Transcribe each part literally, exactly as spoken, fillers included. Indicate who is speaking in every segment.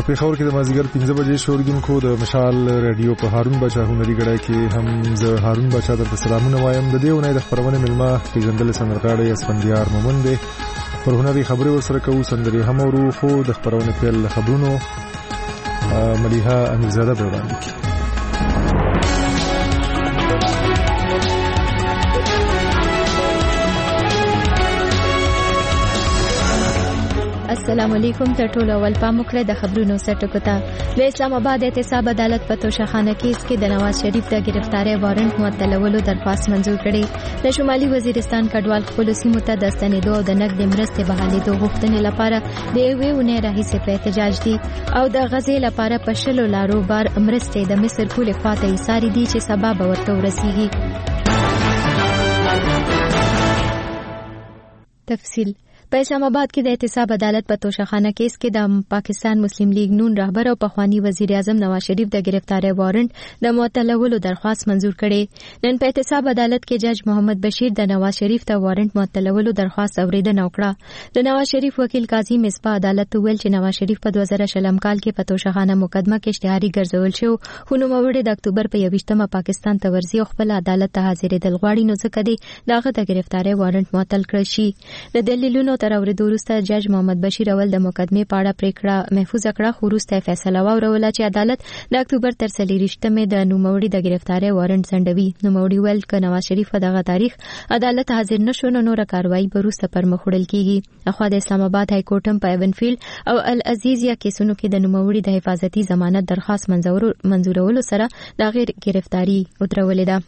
Speaker 1: په پیښور کې د مازدیګر پنځه بجې شورګونکو د مشال رادیو په هارون بچا هنري غړای کې هم زه هارون بچا درته سلامونه وایم. د دې ونې د خبرونه ملما پیژندل سندرغاړي اسفندیار مومند دی. پر هنري خبرې ورسره کوو، سندري هم ورو، خو د خبرونه پیل خبرونو مليحه امیرزاده به وړاندې کړي.
Speaker 2: السلام علیکم. تر ټولو اول پام وکړئ د خبرونو سرټکو ته. د اسلام آباد احتساب عدالت په توشخانه کیس کې د نواز شریف د گرفتاری وارنټ معطلولو درخواست منظور کړي. د شمالي وزیرستان کډوال خپل سیمو ته د ستنېدو او د نقد مرستې بحالېدو غوښتنې لپاره د یوې اونۍ راهیسې په احتجاج دي او د غزې لپاره په شلو لارو بار مرستې د مصر پولې خواته ایساري دي چې سبا به ورته ورسیږي. تفصیل په اسلام آباد کې د احتساب عدالت په توشخانه کیس کې د پاکستان مسلم لیگ نون رهبر او پخوانی وزیر اعظم نواز شریف د گرفتاری وارنټ د معطلولو درخواست منظور کړي. نن په احتساب عدالت کې جج محمد بشیر د نواز شریف ته وارنټ معطلولو درخواست اوریدنه وکړه. د نواز شریف وکیل قاضي مصباح عدالت ویل چې نواز شریف په دوه زره شلم کال کې په توشخانه مقدمه کې اشتهاري ګرځول شو، خو نوموړی د اکتوبر په یوویشتمه پاکستان ته ورځي او خپل عدالت ته حاضرېدل غواړي، نو ځکه دی دغه د گرفتاری وارنټ معطل کړی شي. د دلیلونو تر اورېدو وروسته جج محمد بشیر اول د مقدمې په اړه پریکړه محفوظ کړه، خو وروسته فیصله واوروله چې عدالت د اکتوبر تر څلېرویشتمې د نوموړي د گرفتاری وارنټ ځنډوي. نوموړي ویل که نواز شریف په دغه تاریخ عدالت حاضر نشو نو نوره کاروایی به وروسته پر مخ وړل کیږي. اخوا د اسلام آباد های کورټ هم په ایونفیلډ او العزیزیه کیسونو کې د نوموړي د حفاظتي ضمانت درخواست منظورولو سره د غیر گرفتاری ودرولې ده.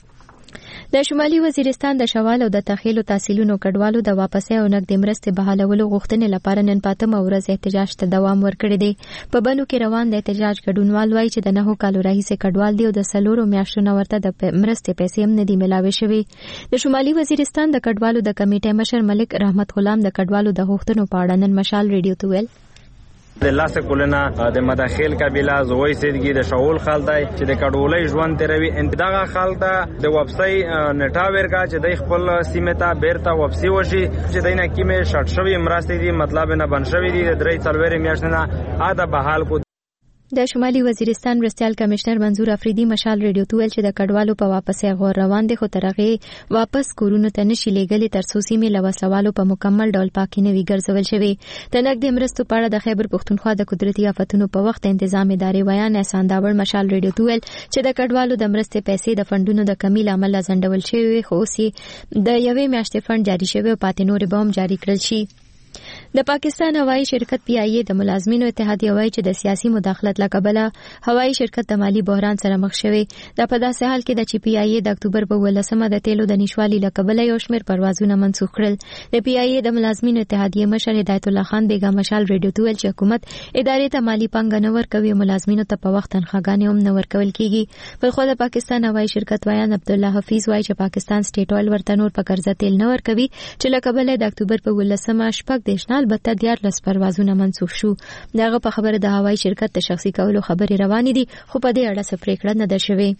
Speaker 2: د شمالي وزیرستان د شوال او د تخیلو تحصیلونو کډوالو د واپسې او نقد مرستې بحالولو غوښتنې لپاره نن پاتمه ورځ احتجاج ته دوام ورکړی دی. په بنو کې روان د احتجاج ګډونوال وایي چې د نهو کالو راهیسې کډوال دی او د څلورو میاشتو نه ورته د مرستې پیسې هم نه دي ملاوې شوې. د شمالي وزیرستان د کډوالو د کمیټې مشر ملک رحمت غلام د کډوالو د غوښتنو په اړه نن مشال ریډیو ته ویل
Speaker 3: د لاسه کولنا د مداخل قبیله زوی سیدګي د شاول خالدای چې د کډولۍ ژوند تیروي انتداغه خالدا د وبسای نټا ورکا چې د خپل سیمه بیرته وبسي وشي چې دینه کیمه شټ شوی مرستې دي مطلب نه بن شوی دي د درې څلورې میاشتنه اده بحال کو.
Speaker 2: د شمالي وزیرستان مرستیال کمشنر منظور افریدي مشال ریډیو ته ویل چې د کډوالو په واپسې غور روان دي، خو تر هغې واپس کورونو ته نشي لیږلي تر څو سیمې له وسلوالو په مکمل ډول پاکې نه وي ګرځول شوې. د نقد مرستو په اړه د خیبر پښتونخوا د قدرتي آفتونو په وخت تنظیم ادارې ویان احسان داوړ مشال ریډیو ته ویل چې د کډوالو د مرستې پیسې د فندونو د کمی له امله ځنډول شوې، خو اوس د یوې میاشتې فند جاري شوی او پاتې نورې به هم جاري کړل شي. د پاکستان هوایی شرکت پی آی ای د ملازمینو اتحادیه وایي چې د سیاسي مداخلت له کبله هوایی شرکت د مالی بحران سره مخ شوی. دا په داسې حال کې ده چې پی آی ای د اکتوبر په ولسمه د تیلو د نشوالي له کبله یو شمېر پروازونه منسوخ کړل. د پی آی ای د ملازمینو اتحادیه مشر هدایت الله خان بیگا مشال ریډیو ته ویل چې حکومت ادارې ته مالی پانګه نه ورکوي او ملازمینو ته په وخت تنخواګانې هم نه ورکول کیږي. بلخو د پاکستان هوایی شرکت ویان عبدالله حفیظ وایي چې پاکستان سټیټ اویل ورته نور په قرضه تیل نه ورکوي چې له کبله د اکتوبر په ولسمه شپږ دیرش نه البته دیارلس پروازونه منسوخ شو. دغه په خبره د هوایی شرکت د شخصي کولو خبرې روانې دي، خو په دې اړه څه پریکړه نه ده شوې.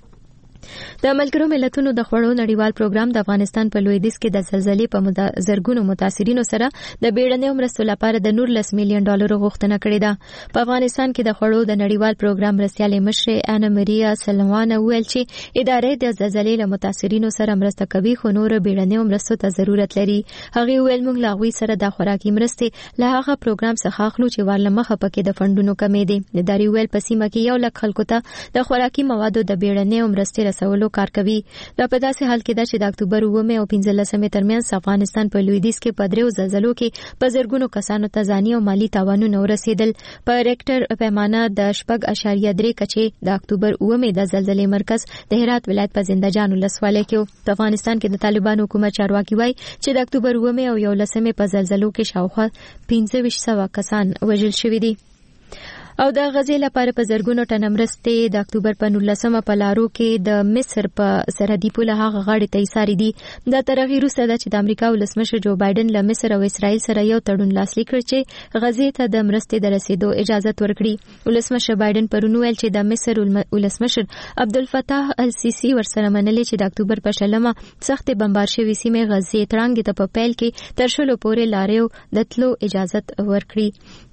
Speaker 2: د ملګرو ملتونو د خوړو نړیوال پروګرام د افغانستان په لویدیځ کې د زلزلې په مدا... زرګونو متاثرینو سره د بیړنیو مرستو لپاره د نولس میلیون ډالرو غوښتنه کړې ده. په افغانستان کې د خوړو د نړیوال پروګرام مرستیالې مشر انا مریا سلوانه ویل چې ادارې د زلزلې له متاثرینو سره مرسته کوي، خو نور بیړنیو مرستو ته ضرورت لري. هغه ویل موږ لا غوي سره د خوراکي مرستې له هغه پروګرام څخه اخلو چې ورلمخه پکې د فندونو کمې دي. د داری ویل په سیمه کې یو لک خلکو ته د خوراکي موادو د بیړنیو مرستې رسولو کار کوي. دا په داسې حال کې ده چې د اکتوبر اوومې او پنځلسمې ترمنځ افغانستان په لویدیځ کې په دریو زلزلو کې په زرګونو کسانو ته ځاني او مالي تاوانونه ورسېدل. په ریکټر پیمانه د شپږ اعشاریه درې کچې د اکتوبر اوومې د زلزلې مرکز د هرات ولایت په زنده جان ولسوالۍ کې. په افغانستان کې د طالبان حکومت چارواکي وایي چې د اکتوبر اوومې او یولسمې په زلزلو کې شاوخوا پنځه ویشت سوه کسان وژل شوي دي. او د غزې لپاره په زرګونو ټنه مرستې د اکتوبر په نولسمه په لارو کې د مصر په سرحدي پوله هغه غاړې ته ایساري دي. دا تر هغې وروسته ده چې د امریکا ولسمشر جو بایډن له مصر او اسرائیل سره یو تړون لاسلیک کړ چې غزې ته د مرستې د رسیدو اجازت ورکړي. ولسمشر بایډن پرون ویل چې د مصر ولسمشر عبدالفتاح السیسی ورسره منلې چې د اکتوبر په شلمه سختې بمبار شوې سیمې غزې تړانګې ته په پیل کې تر شلو پورې لاریو د تلو اجازت ورکړي.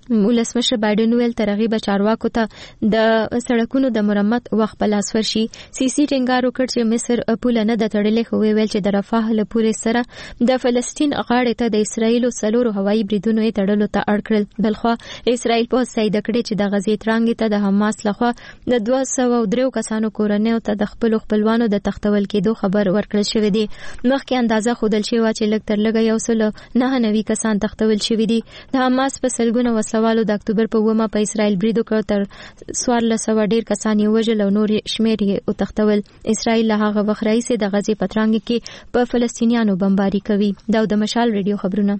Speaker 2: ولسمشر بایدن ویل ترغیب چارواکو ته د سړکونو د مرمت وخت په لاس ورشي. سیسي ټینګار وکړ چې مصر پوله نه د تړلې، خو ویل چې د رفح له پورې سره د فلسطین غاړې ته د اسرایل سلورو هوایي بریدونو یې تړلو ته اړ کړل. بلخوا اسرایل په سید کړي چې د غزې ترانګ ته د حماس لخوا د دوه سوه او درې کسانو کورنۍ ته د خپل خپلوانو د تختول کېدو خبر ورکړل شوی دی. مخکې اندازه خودل شوی چې لږ تر لږه یو سل نه نوي کسان تختول شوی دي. د حماس په سلګونه وسلوالو د اکتوبر په اوومه په اسرائیل برید وکړ، تر څوارلس سوه ډیر کسان یې وژل او نور شمېر یې وتښتول. اسرائیل له هغه وخت راهیسې د غزې په ترانګ کې په فلسطینیانو بمباري کوي. دا د مشال ریډیو خبرونه.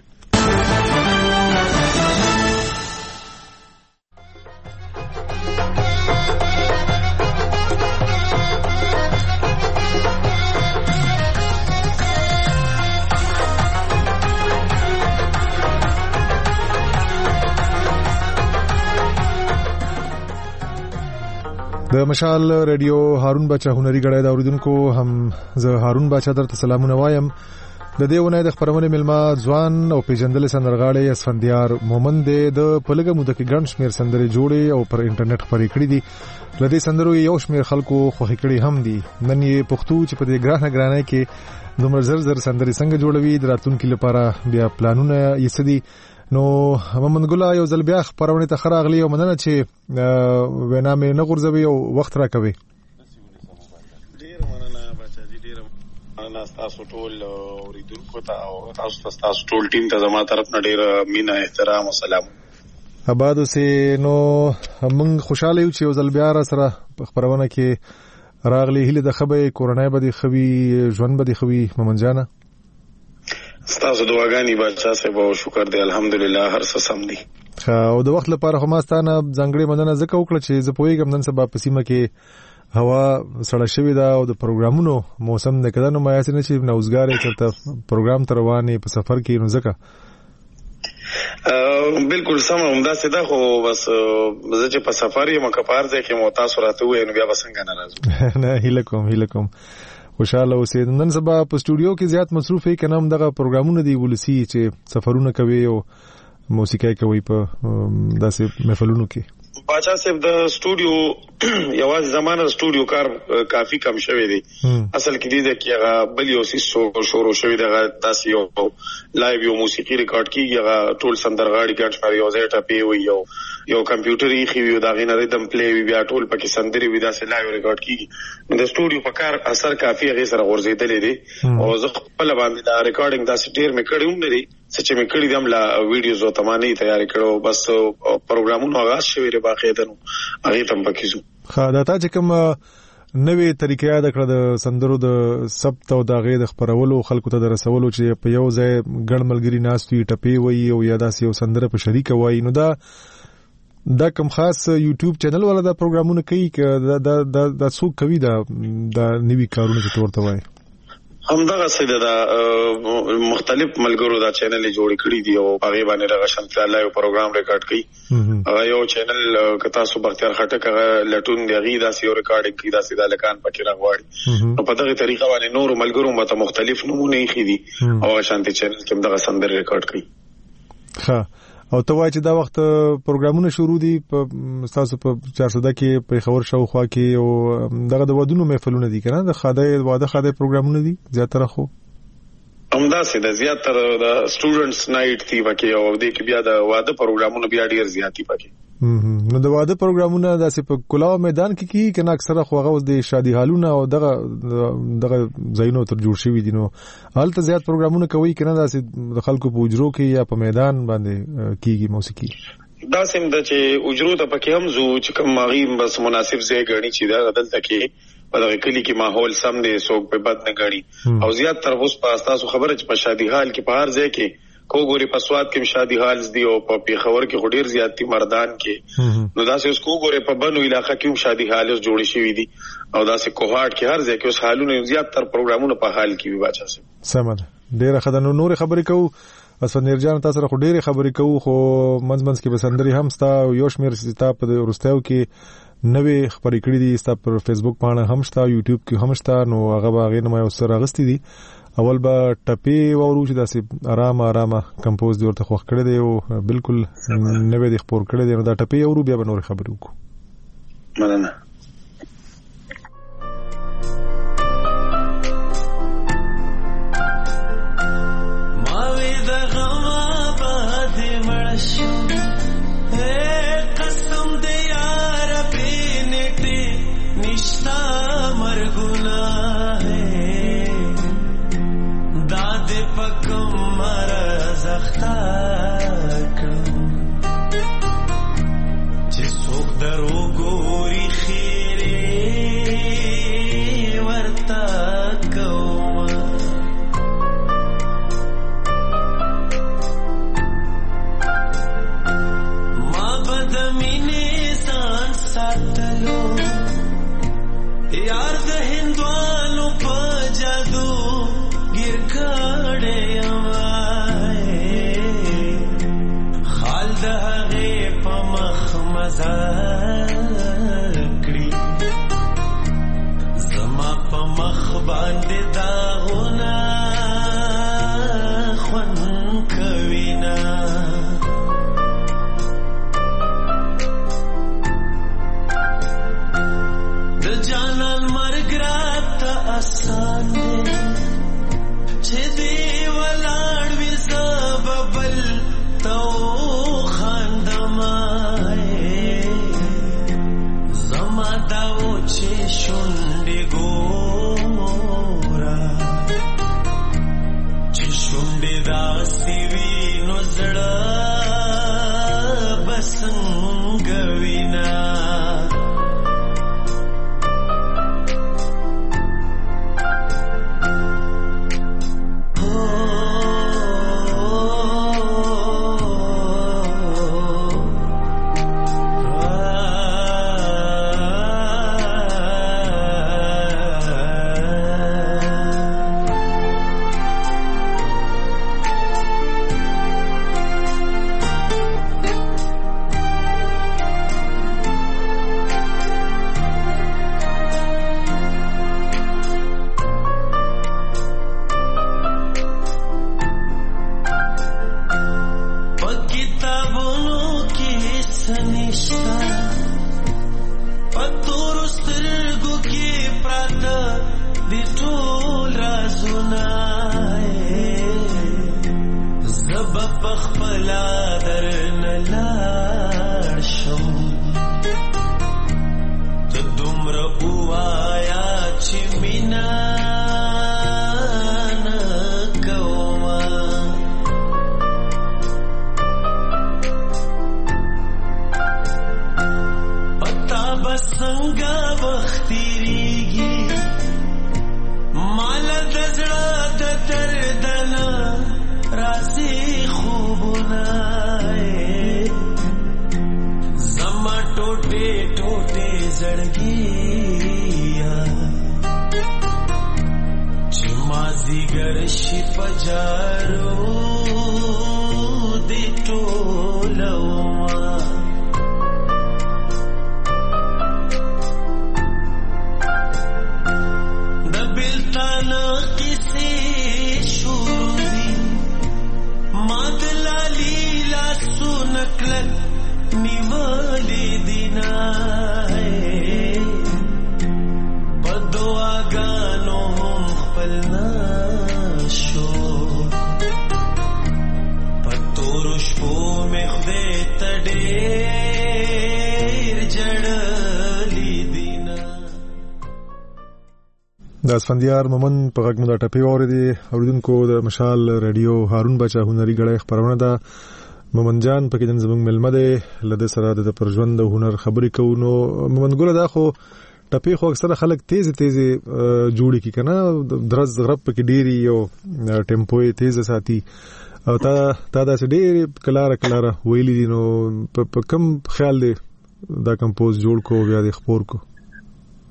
Speaker 1: د مشال ریډیو هارون بچا هنري غړای دا اوریدونکو هم زه هارون بچا درته سلامونه وایم. د دې ونې د خبرونه ملما ځوان او پیژندل سندرغاړي اسفندیار مومند د پلګه مده کې ګڼ شمیر سندري جوړي او پر انټرنیټ خبرې کړې دي. لدې سندرو یو شمیر خلکو خوښ کړي هم دي. نن یې پښتو چې په دې ګرانه ګرانه کې دومره زر زر سندري څنګه جوړوي د راتلونکو لپاره بیا پلانونه یې سدي. نو محمد ګل یو ځل بیا خبرونه ته خراغلی او مننه چې وینا مې نه غورځوي او وخت راکوي.
Speaker 4: ډیر مننه بچا جی، ډیر مننه تاسو ټول اوریدونکو ته او تاسو تاسو ټول ټیم ته زما طرف نه ډیر مینا احترام او سلام.
Speaker 1: آباد اوسې. نو موږ خوشاله یو چې یو ځل بیا را سره خبرونه کې راغلی. هله د خبرې کورونای به دي خوي، ژوند به دي خوي مومن جان.
Speaker 4: ستاسو دعاګانې بچا صاحب او شکر دی الحمدلله هر څه سم دي.
Speaker 1: او د وخت لپاره خو ما ستانه ځنګړې مننه زکه وکړه چې زه پوهیږم نن سبا په سیمه کې هوا سړه شوې ده او د پروګرامونو موسم نه کده نو ما یې نه چې نوزګارې چرته پروګرام تر روانې په سفر کې نو زکه
Speaker 4: بالکل سم همدا سده. خو بس زه چې په سفر یم کپار ځای کې مو تاسو راته وې نو بیا بسنګ نه راځو. نه
Speaker 1: هیله کوم هیله کوم خوشاله اوسئ. نن سبا په سټوډیو کې زیات مصروف یې کنه هم دغه پروګرامونه دی ولسی چې سفرونه کوي او موسیقي کوي په داسې محفلونو کې.
Speaker 4: باچا صاحب د سټوډیو یوازې زمانه سټوډیو کار کافي کم شوی دی. اصل کې دی چې هغه بل یو سیسو شروع شوی دی، هغه داسې یو لایو یو موسیقي ریکارډ کیږي، هغه ټول سندرغاړي ګڼ شمېر یو ځای ټاپي وي، یو یو کمپیوټر یې خو دا غینه ریدم پلی وي، بیا ټول پکې سندري وي، داسې لایو ریکارډ کیږي. نو د سټوډیو په کار اثر کافي هغه سره ورزيدلې دي او زه خپل باندې دا ریکارډینګ داسې ډیر مې کړی هم لري چې مې کړی دم لا ویډیوز او تمانې تیار کړو. بس پروګرامونو آغاز شوی ری باقي دنو هغه تم پکې زو.
Speaker 1: خا دا تا چې کوم نوې طریقې یاد کړ د سندرو د ثبت او د غې د خبرولو خلکو ته د رسولو چې په یو ځای ګڼ ملګری ناستوي ټپي وي او یا داسې یو سندره په شریک وای، نو دا دا کوم خاص یوټیوب چینل ولا دا پروګرامونه کوي ک دا دا دا څوک کوي دا دا نوی کارونه چې تورته وای؟
Speaker 4: همدغه څه دا مختلف ملګرو دا چینل جوړ کړی دی او هغه باندې راغ شانتیا لایو پروګرام ریکارډ کړي. هغه یو چینل کتا سو بختیار خټک هغه لټون دی غي دا سی ریکارډینګ کړي، دا سی د لکان پکې راغواړي. نو په دغه طریقه باندې نور ملګرو مته مختلف نمونه یې خېدي او شانتي چینل کې دغه سندر ریکارډ کړي.
Speaker 1: ها او ته وای چې دا وخت پروګرامونه شروع دي په تاسو په چار سده کې په خبر شو خوا کې او دغه د ودونو محفلونه دي کنه د خاده واده خاده پروګرامونه دي زیاتره خو
Speaker 4: همدا سي د زیاتره د سټوډنټس نایټ دی پکې او د کې بیا د واده پروګرامونه بیا ډیر زیاتی پکې.
Speaker 1: نو د واده پروګرامونه داسې په کلاو میدان کې کی کنه اکثره خو هغه د شادي حالونه او دغه دغه زینو تر جوړ شوی دي. نو حالت زیات پروګرامونه کوي کنه داسې د خلکو په اجرو کې یا په میدان باندې کیږي موسیقي.
Speaker 4: دا سم د چې اجرو ته پکې هم زو چې کوم ماغي بس مناسب ځای غړي چې دا بدل تکي په دغه کلی کې ماحول سم دی، څوک په بد نه غړي او زیات تر اوس په تاسو خبره چې په شادي حال کې په هر ځای کې کوګوري په سواد کې شادي حال دی او په پیښور کې خډیر زیاتی مردان کې نو داسې اوس کوګوري په بنو علاقې کې شادي حال جوړ شي دي او داسې کوهاټ کې هر ځای کې اوس حالونه زیات تر پروګرامونو په حال کې وي. باچا سم
Speaker 1: سم ډیره خدانو نور خبرې کو اسفندیار جان تاسو سره ډېرې خبرې کوو خو منځ منځ کې به سندرې هم ستا یو شمېر ستا په وروستیو کې نوې خبرې کړې دي ستا پر فیسبوک باندې هم شته یوټیوب کې هم شته نو هغه به هغې نه ما یو څه راغستې دي اول به ټپې واورو چې داسې ارامه ارامه کمپوز دې ورته خوښ کړی دی او بالکل نوې دې خپور کړی دی نو دا ټپې اورو بیا به نورې خبرې وکړو
Speaker 4: مننه
Speaker 1: د اسفندیار مومن په غږ مو دا ټپې واورېدې اوریدونکو د مشال رادیو هارون بچا هنري غړی خبرونه ده مومن جان پکې نن زموږ ملمه دی له دې سره د پر ژوند او هنر خبرې کوو نو مومن ګله دا خو ټپې خو اکثره خلک تیز تیز جوړي کی کنه درز غرب پکې ډيري او ټیمپو تیز ساتي او تا تا دا چې ډېر کلاره کلاره ویلي دي نو په کم خیال دی دا کمپوز جوړ کو بیا د خپور کو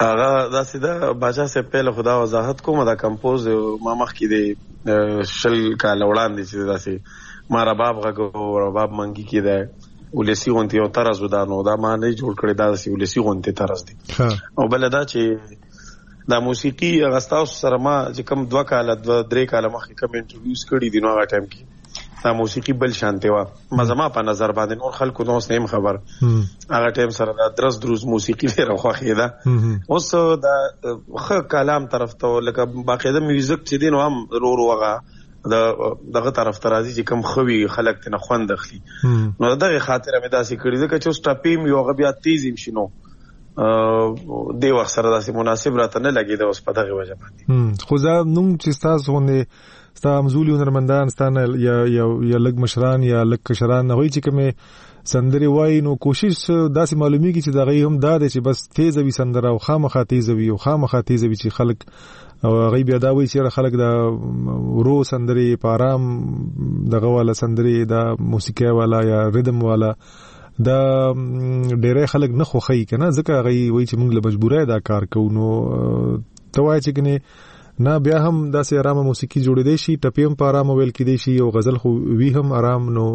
Speaker 4: هغه داسې دا باچا صاحب په خدا وضاحت کوم دا کمپوز ما مخ کې دی شل کال وړاندې چې داسې ما رباب غږو رباب منګي کې دی ولسی غونتی او طرز ودانو دا ما نه جوړ کړی دا داسې ولسی غونتی طرز دی او بل دا چې دا موسیقي غستاو سره ما چې کوم دوه کال دوه درې کال مخکې کوم انټرویوز کړی دي نو هغه ټایم کې دا موسیقي بل شانته وا مزما په نظر باندې نور خلکو نو سم خبر هغه ټایم سره دا درس دروز موسیقي ډیره خوښه ده اوس دا خ کلام طرف ته لکه باقاعده میوزیک چې دین هم رو رو وغه دا دغه طرف ته راځي چې کم خوي خلک ته خوند اخلي نو دغه خاطر مې داسې کړی ده چې سټاپیم یو غبیا تیز شنو دی وخت سره داسې مناسب راته نه لګي دا اوس په دغه وجه باندې
Speaker 1: خو زه نوم چې تاسو غوندي ستا مزولي هنرمندان ستانه یا یا یا لګ مشران یا لګ کشران نه وي چې کومه سندري وای نو کوشش داسې معلومیږي چې دغه هم دا دی چې بس تیز وي سندره او خامخا تیز وي او خامخا تیز وي چې خلک او غي بیا دا وایي چې خلک دا ورو سندري پارام دغه والا سندري دا موسیقي والا یا ریدم والا دا ډېر خلک نه خوخی کنه ځکه غي وایي چې موږ له مجبورای دا کار کوو نو توای چې کنه نه بیا هم داسې آرامه موسیقي جوړې دی شي ټپي هم په آرامه ویل کېدی شي او غزل خو وی هم آرام نو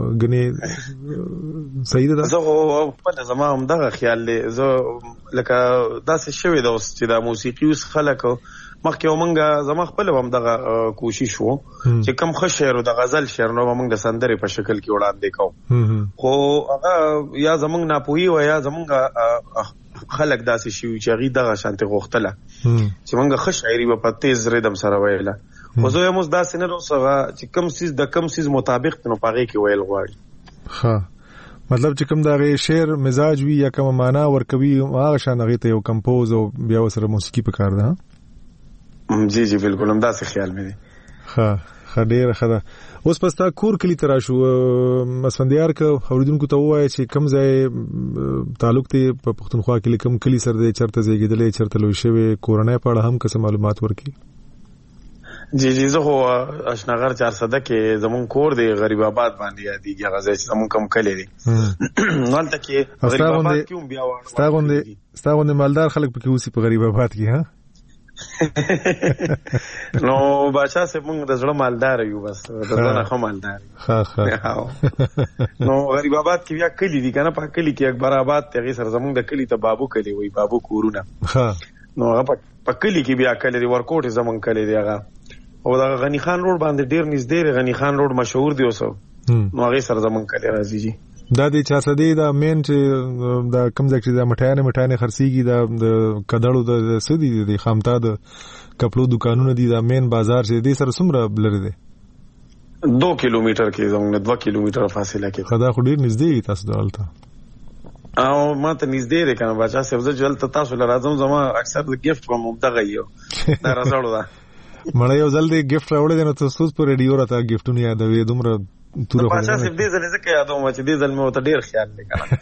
Speaker 1: غنې صحیح ده
Speaker 4: زه په زما هم دغه خیال دی زه لکه داسې شوی دا اوس چې دا موسیقي اوس خلک مخکې ومنګه زما خپل هم دغه کوشش وو چې کم ښه شعر او د غزل شعر نو موږ د سندرې په شکل کې وړاندې کوو خو هغه یا زمونږ ناپوهي و یا زمونږ خلک داسې شي چې هغه دغه شانته غوښتله چې موږ ښه شاعري په تیز ریدم سره ویله خو زه هم داسې نه روسه چې کم سیز د کم سیز مطابق نو پاغه کې ویل غواړي
Speaker 1: ها مطلب چې کوم دغه شعر مزاج وی یا کوم معنا ورکوي هغه شان هغه ته یو کمپوز او بیا سره موسیقي پکار ده
Speaker 4: جی جی بالکل هم داسې خیال مې دی
Speaker 1: ها خډیر خدا اوس پستا کور کلی ترا شو مسفندیار ک اوریدونکو ته وایي چې کم ځای تعلق ته په پښتونخوا کې کم کلی سره د چرته زیږیدلې چرته لوي شوی کورونه په اړه هم څه معلومات ورکي
Speaker 4: جی جی زه هو اشناغر چار صده کې زمون کور دی غریب آباد باندې یادېږي هغه ځای چې زمون کم کلی دی نو تل کې غریب آباد کې هم بیا وړ
Speaker 1: ستاغوندې ستاغوندې مالدار خلک پکې اوسې په غریب آباد کې ها
Speaker 4: نو باچا سے موږ د زړه مالدار یو بس د ځنه خو مالدار
Speaker 1: ها ها
Speaker 4: نو غریب آباد کې بیا کلی دي کنه په کلی کې اکبر آباد ته غي سر زموږ د کلی ته بابو کلی وای بابو کورونه
Speaker 1: ها
Speaker 4: نو هغه په کلی کې بیا کلی دی ورکوټ زمون کلی دی هغه او دا غنی خان روډ باندې ډیر نږدې غنی خان روډ مشهور دی اوسو نو هغه سر زمون کلی راځي جی
Speaker 1: دا د چا سدي دا مین چې دا کم ځکه چې دا مټایانه مټایانه خرسيږي دا د کډړو د سدي د خامتا د کپلو دکانونه دي دا مین بازار چې دې سره څومره لري دي
Speaker 4: دو کیلومتر کې زموږ دوه کیلومتر فاصله کې
Speaker 1: خدا خو ډیر نږدې تاسو دالته
Speaker 4: او ما ته نږدې ده کنه بچا سبزه جل ته تاسو لازم زما اکثر د گیفت په مبدغه یو دا راځړو دا
Speaker 1: مړ یو ځل د گیفت راوړل نو تاسو په ریډیو راته گیفتونه یادوي دومره
Speaker 4: تور په اساس دې ځل ځکه یادوم چې دې ځل مې ته ډیر خیال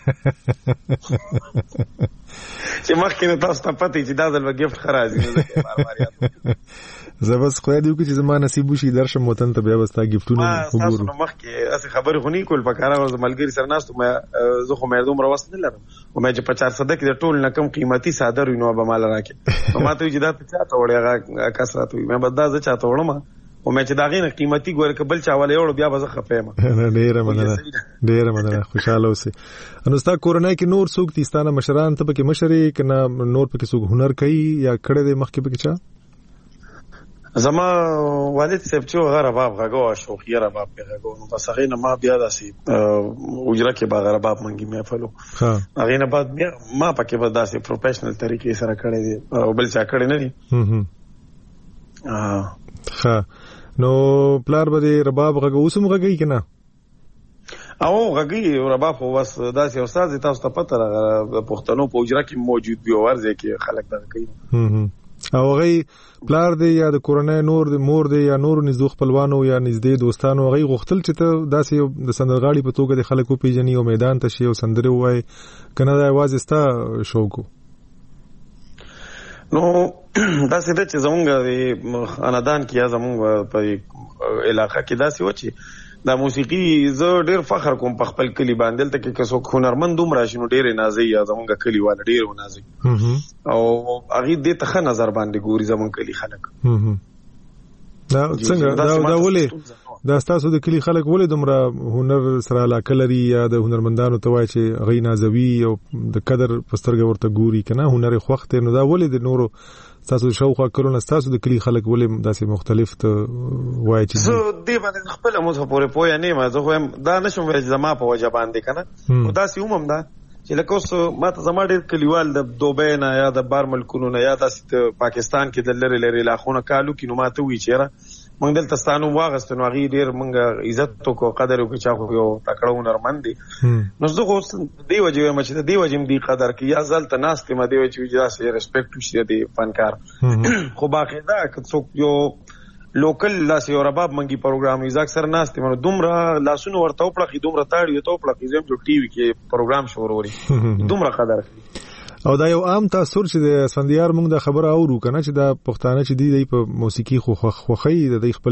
Speaker 4: وکړ چې مخکې تاسو ته پته چې دا ځل گیفت خراځي نو ځکه بار بار یادوم
Speaker 1: زه بس خو دې وکړي چې زما نصیب وشي درشم وطن ته بیا بس تا گیفتونه
Speaker 4: وګورم تاسو نو مخکې اسه خبرې خونی کول پکاره ورز ملګری سره ناستو مې زه خو مې دوم راوست نه لرم او مې چې په چار صده کې د ټول نه کم قیمتي صادر وینو به مال راکې نو ماته چې دا په چاته وړي کسرات وي مې بد دا زه چاته وړم او مې چې دا غینه قیمتي ګور کبل چاواله یو بیا به زه خپېم
Speaker 1: ډېر مننه ډېر مننه خوشاله اوسئ نو ستا کورنۍ کې نور څوک دي ستانه مشران ته پکې مشري کنه نور پکې څوک هنر کوي یا کړه دې مخکې پکې چا
Speaker 4: زما والد صاحب چې غره باب غاګو شوخي را باب غاګو نو بس هغه نه ما بیا داسې اجره کې باغ را باب منګي مې فلو ها هغه نه بعد ما پکې به داسې پروفیشنل طریقې سره کړی دي او بل چا کړی نه دي
Speaker 1: هم هم ها نو پلار به رباب غاګو اوسم غاګي کنه
Speaker 4: او غاګي رباب خو بس داسې استاد تاسو ته پته راغله پښتنو په اجره کې موجود دی ورځي کې خلک دا کوي
Speaker 1: هم او غي پلار دی یا د کورنۍ نور دی مور دی یا نور نږدې خپلوانو یا نږدې دوستانو غي غختل چې ته داسې د سندرغاړي په توګه د خلکو پیژني او میدان ته شي او سندره وای کنه دا आवाज استا شوق
Speaker 4: نو داسې د چې زمونږ د خاندان کې یا زمونږ په علاقې کې داسې و چې دا موسیقي زه ډیر فخر کوم په خپل کلی باندې دلته کې که څوک هنرمند هم راشي نو ډیر نازي یا زمونږ کلیوال ډیر نازي او هغه دې ته ښه نظر باندې ګوري زمونږ کلی خلک.
Speaker 1: دا څنګه دا دا ولې دا تاسو د کلی خلک ولې دومره هنر سره علاقه لري یا د هنرمندانو ته وایي چې غي نازوي او د قدر پسترګ ورته ګوري کنه هنر خوخت نو دا ولې د نورو تاسو شوخه کولونه تاسو د کلی خلک ولې داسې مختلف ته وایي چې
Speaker 4: زه دې باندې خپل موږ پورې پوهه نه ما زه خو دا نشم ویل زما په وجه باندې کنه او دا سي هم دا چې لکه اوس ما ته زما ډېر کلیوال د دوبۍ نه یا د بار ملکونو نه یا د پاکستان کې د لری لری علاقونو کالو کې نو ما ته وی چیرې موږ دلته ستانو واغست نو هغه ډېر موږ عزت کو قدر او چا خو یو تکړه هنرمند دي نو زه خو دی وجه ما چې دی وجه دې قدر کې یا ځلته ناست ما دی وجه چې دا ریسپیکټ وشي دی فنکار خو باقاعده که څوک یو لوکل لاس یو رباب منګي پروګرام یې ځکه سره ناست مې دومره لاسونو ورته وپړخي دومره تاړي ته وپړخي زم جو ټي وي کې پروګرام شروع وري دومره قدر
Speaker 1: او دا یو عام تاثر چې د اسفندیار موږ د خبره اورو کنه چې دا پښتانه چې دی په موسیقي خو خوخی د خپل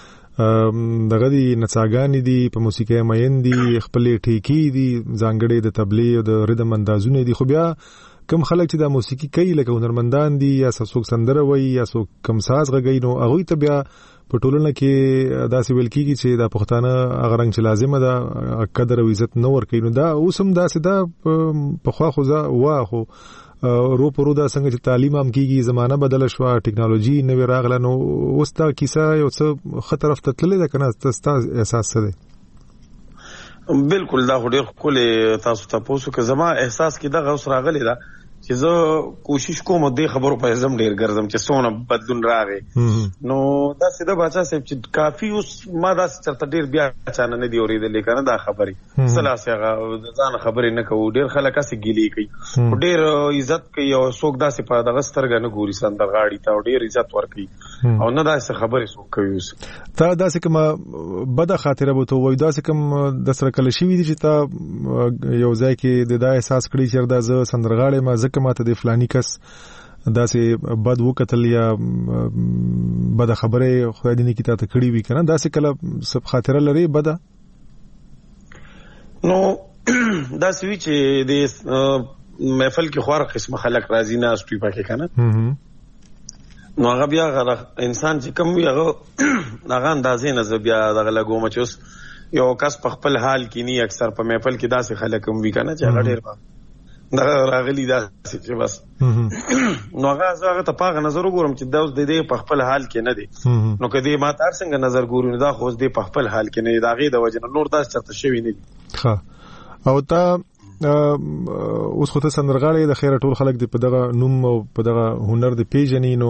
Speaker 1: دغه دی نڅاګانې دي په موسیقي مین دي خپل ټیکی دي ځانګړي د تبلیغ او د ردم اندازونه دي خو بیا کم خلک چې د موسیقي کوي لکه هنرمندان دي یا څوک سندره وایي یا څوک کم ساز غږی نو هغه ته بیا په ټولنه کې داسې ویل کیږي چې د پښتانه هغه رنګ چې لازمه ده قدر او عزت نه ورکوي نو دا اوس هم داسې ده په خوا خو وا خو رو پرو دا څنګه چې تعلیم هم کیږي زمانہ بدله شو ټیکنالوژي نوې راغله نو اوس دا کیسه یو څه خطر افته تللی ده کنه تاسو احساس څه دی؟
Speaker 4: بالکل دا خو ډېر ښکلی تاسو تاسو که زما احساس کې دغه اوس راغلی ده چې زه کوشش کوم دې خبرو په ځم ډیر ګرځم چې څونه بدلون راغی نو دا سیده بچا صاحب چې کافی اوس ما دا چرته ډیر بیا چانه نه دی اورېدلې کنه دا خبرې سلاسه هغه ځان خبرې نه کوو ډیر خلک اسې ګیلي کوي ډیر عزت کوي او څوک داسې په دغه سترګه نه ګوري سندرغاړي ته ډیر عزت ورکوي او نه داسې خبرې څوک کوي اوس
Speaker 1: تا داسې کوم بده خاطره به ته وایي داسې کوم د سره کله شوي دي چې تا یو ځای کې د دا احساس کړی چې دا زه سندرغاړی ما ځکه ماته د فلانی کس داسې بد وکتل یا بد خبره خدای دې نه کی ته کړی وی کنه داسې کله سب خاطره لري بده
Speaker 4: نو داسې وی چې د محفل کې خور قسمه خلک راځي نه اسپی پکې کنه نو هغه بیا انسان چې کوم وی هغه هغه اندازې نه بیا دغه لګوم چې اوس یو کس په خپل حال کې ني اکثر په محفل کې داسې خلک هم وی کنه چې هغه ډیر دا راغلی دا چې بس نو هغه هغه ته پاغه نظر وګورم چې دا اوس د دې په خپل حال کې نه دي نو کدی ما تر څنګه نظر ګورم دا خو دې په خپل حال کې نه دا غي د وجه نور داس چرته شوی نه دي
Speaker 1: ښه او تا اوس خو ته سندرغاړی د خیر ټول خلک د په دغه نوم او په دغه هنر د پیژنې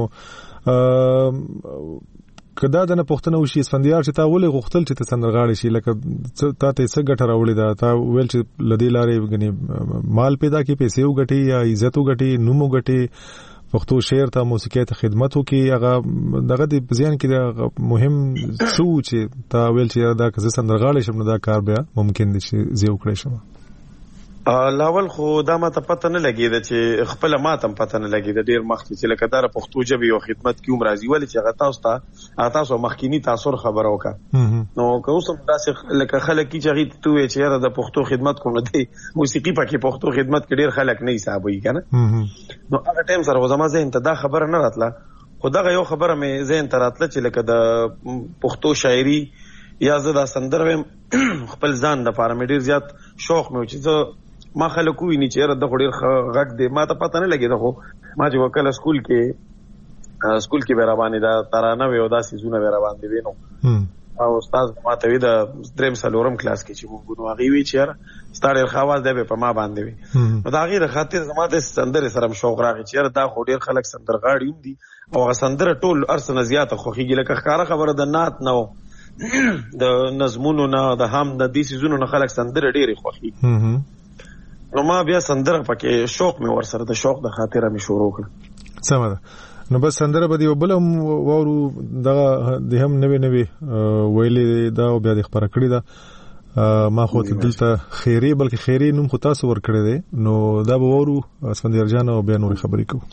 Speaker 1: نو کدا د نه پښتنه وشي اسفندیار چې تا ولې غوښتل چې ته سندرغاړی شي لکه تا ته څه ګټه راوړې ده تا ویل چې لدی لارې غني مال پیدا کی پیسې وګټي یا عزت وګټي نوم وګټي پښتو شعر ته موسیقي ته خدمت وکي هغه دغه د ځین کې د مهم څه چې تا ویل چې دا که سندرغاړی شم نو دا کار بیا ممکن دي چې زیو کړی شم
Speaker 4: لاول خو دا ماته پته نه لګیده چې خپل ماتم پته نه لګیده ډیر مخکې چې لکه دا پښتو ژبې او خدمت کې عمر راځي ولې چې هغه تاسو ته تاسو مخکینی تاثر خبره وکړه نو که اوس هم داسې لکه خلک چې هغه ته وي چې د پښتو خدمت کوم دی موسیقي پکې پښتو خدمت کې ډیر خلک نه حسابوي کنه نو هغه ټیم سره زما ذهن ته دا خبره نه راتله خو دغه یو خبره مې ذهن ته راتله چې لکه د پښتو شاعري یا زه دا سندره خپل ځان د پاره مې ډیر زیات شوق مې چې زه ما خلکو ویني چې د خډیر غږ دی ما ته پته نه لګیده خو ما چې وکړه سکول کې سکول کې به را باندې دا ترانه وي او دا سيزونه به را باندې وینو او استاد ما ته وی دا دریم سلورم کلاس کې چې موږ نو هغه وی چې ستاره خواص دی په ما باندې وي نو دا غیر خاطر زما د سندره سره شوق راغی چې دا خډیر خلک سندرغاړي هم دي او هغه سندره ټول ارسنه زیاته خوخیږي لکه ښکارا خبره د نات نو د نظمونو نه د هم د دې سيزونو نه خلک سندره ډېری خوخي نو ما بیا سندره پکې شوق مې ورسره د شوق د خاطره مې شروع کړ
Speaker 1: سمه ده نو بس سندره به دی بل هم وورو دغه د هم نوې نوې ویلې دا بیا د خبره کړې ده ما خو دلته خیری بلکې خیری نوم خو تاسو ور کړی دی نو دا به وورو اسفندیار جان او بیا نورې خبرې کوو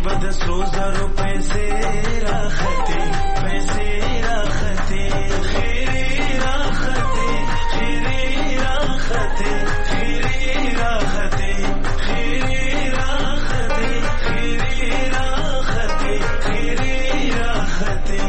Speaker 5: بد سرو زرو پیسې راخته پیسې راخته خیری راخته خیری راخته خیری راخته خیری راخته خیری راخته خیری راخته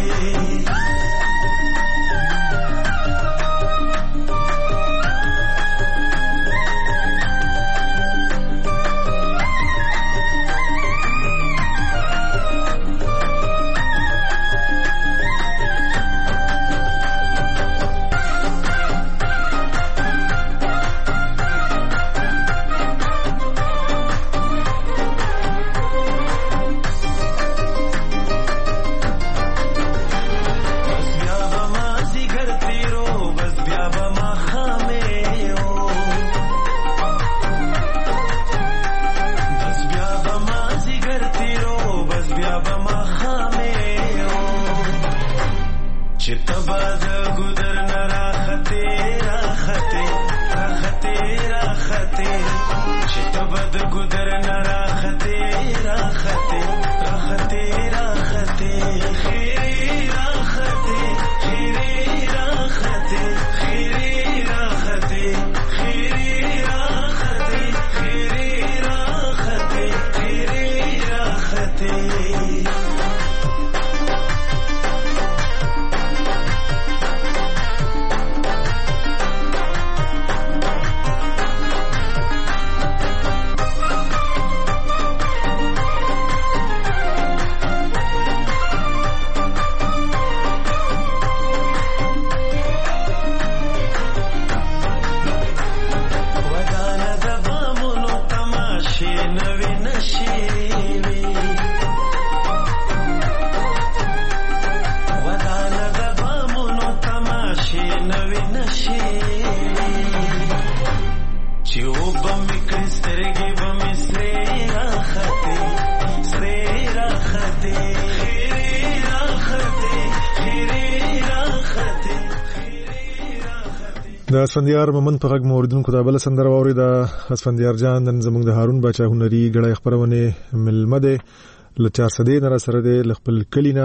Speaker 1: د اسفندیار مومند په غږ موردونکو دا بل سندره واوري د اسفندیار جان نن زموږ د هارون باچا هنري غړی خبرونه ملمه ده ل چار سدې نه سره ده ل خپل کلینا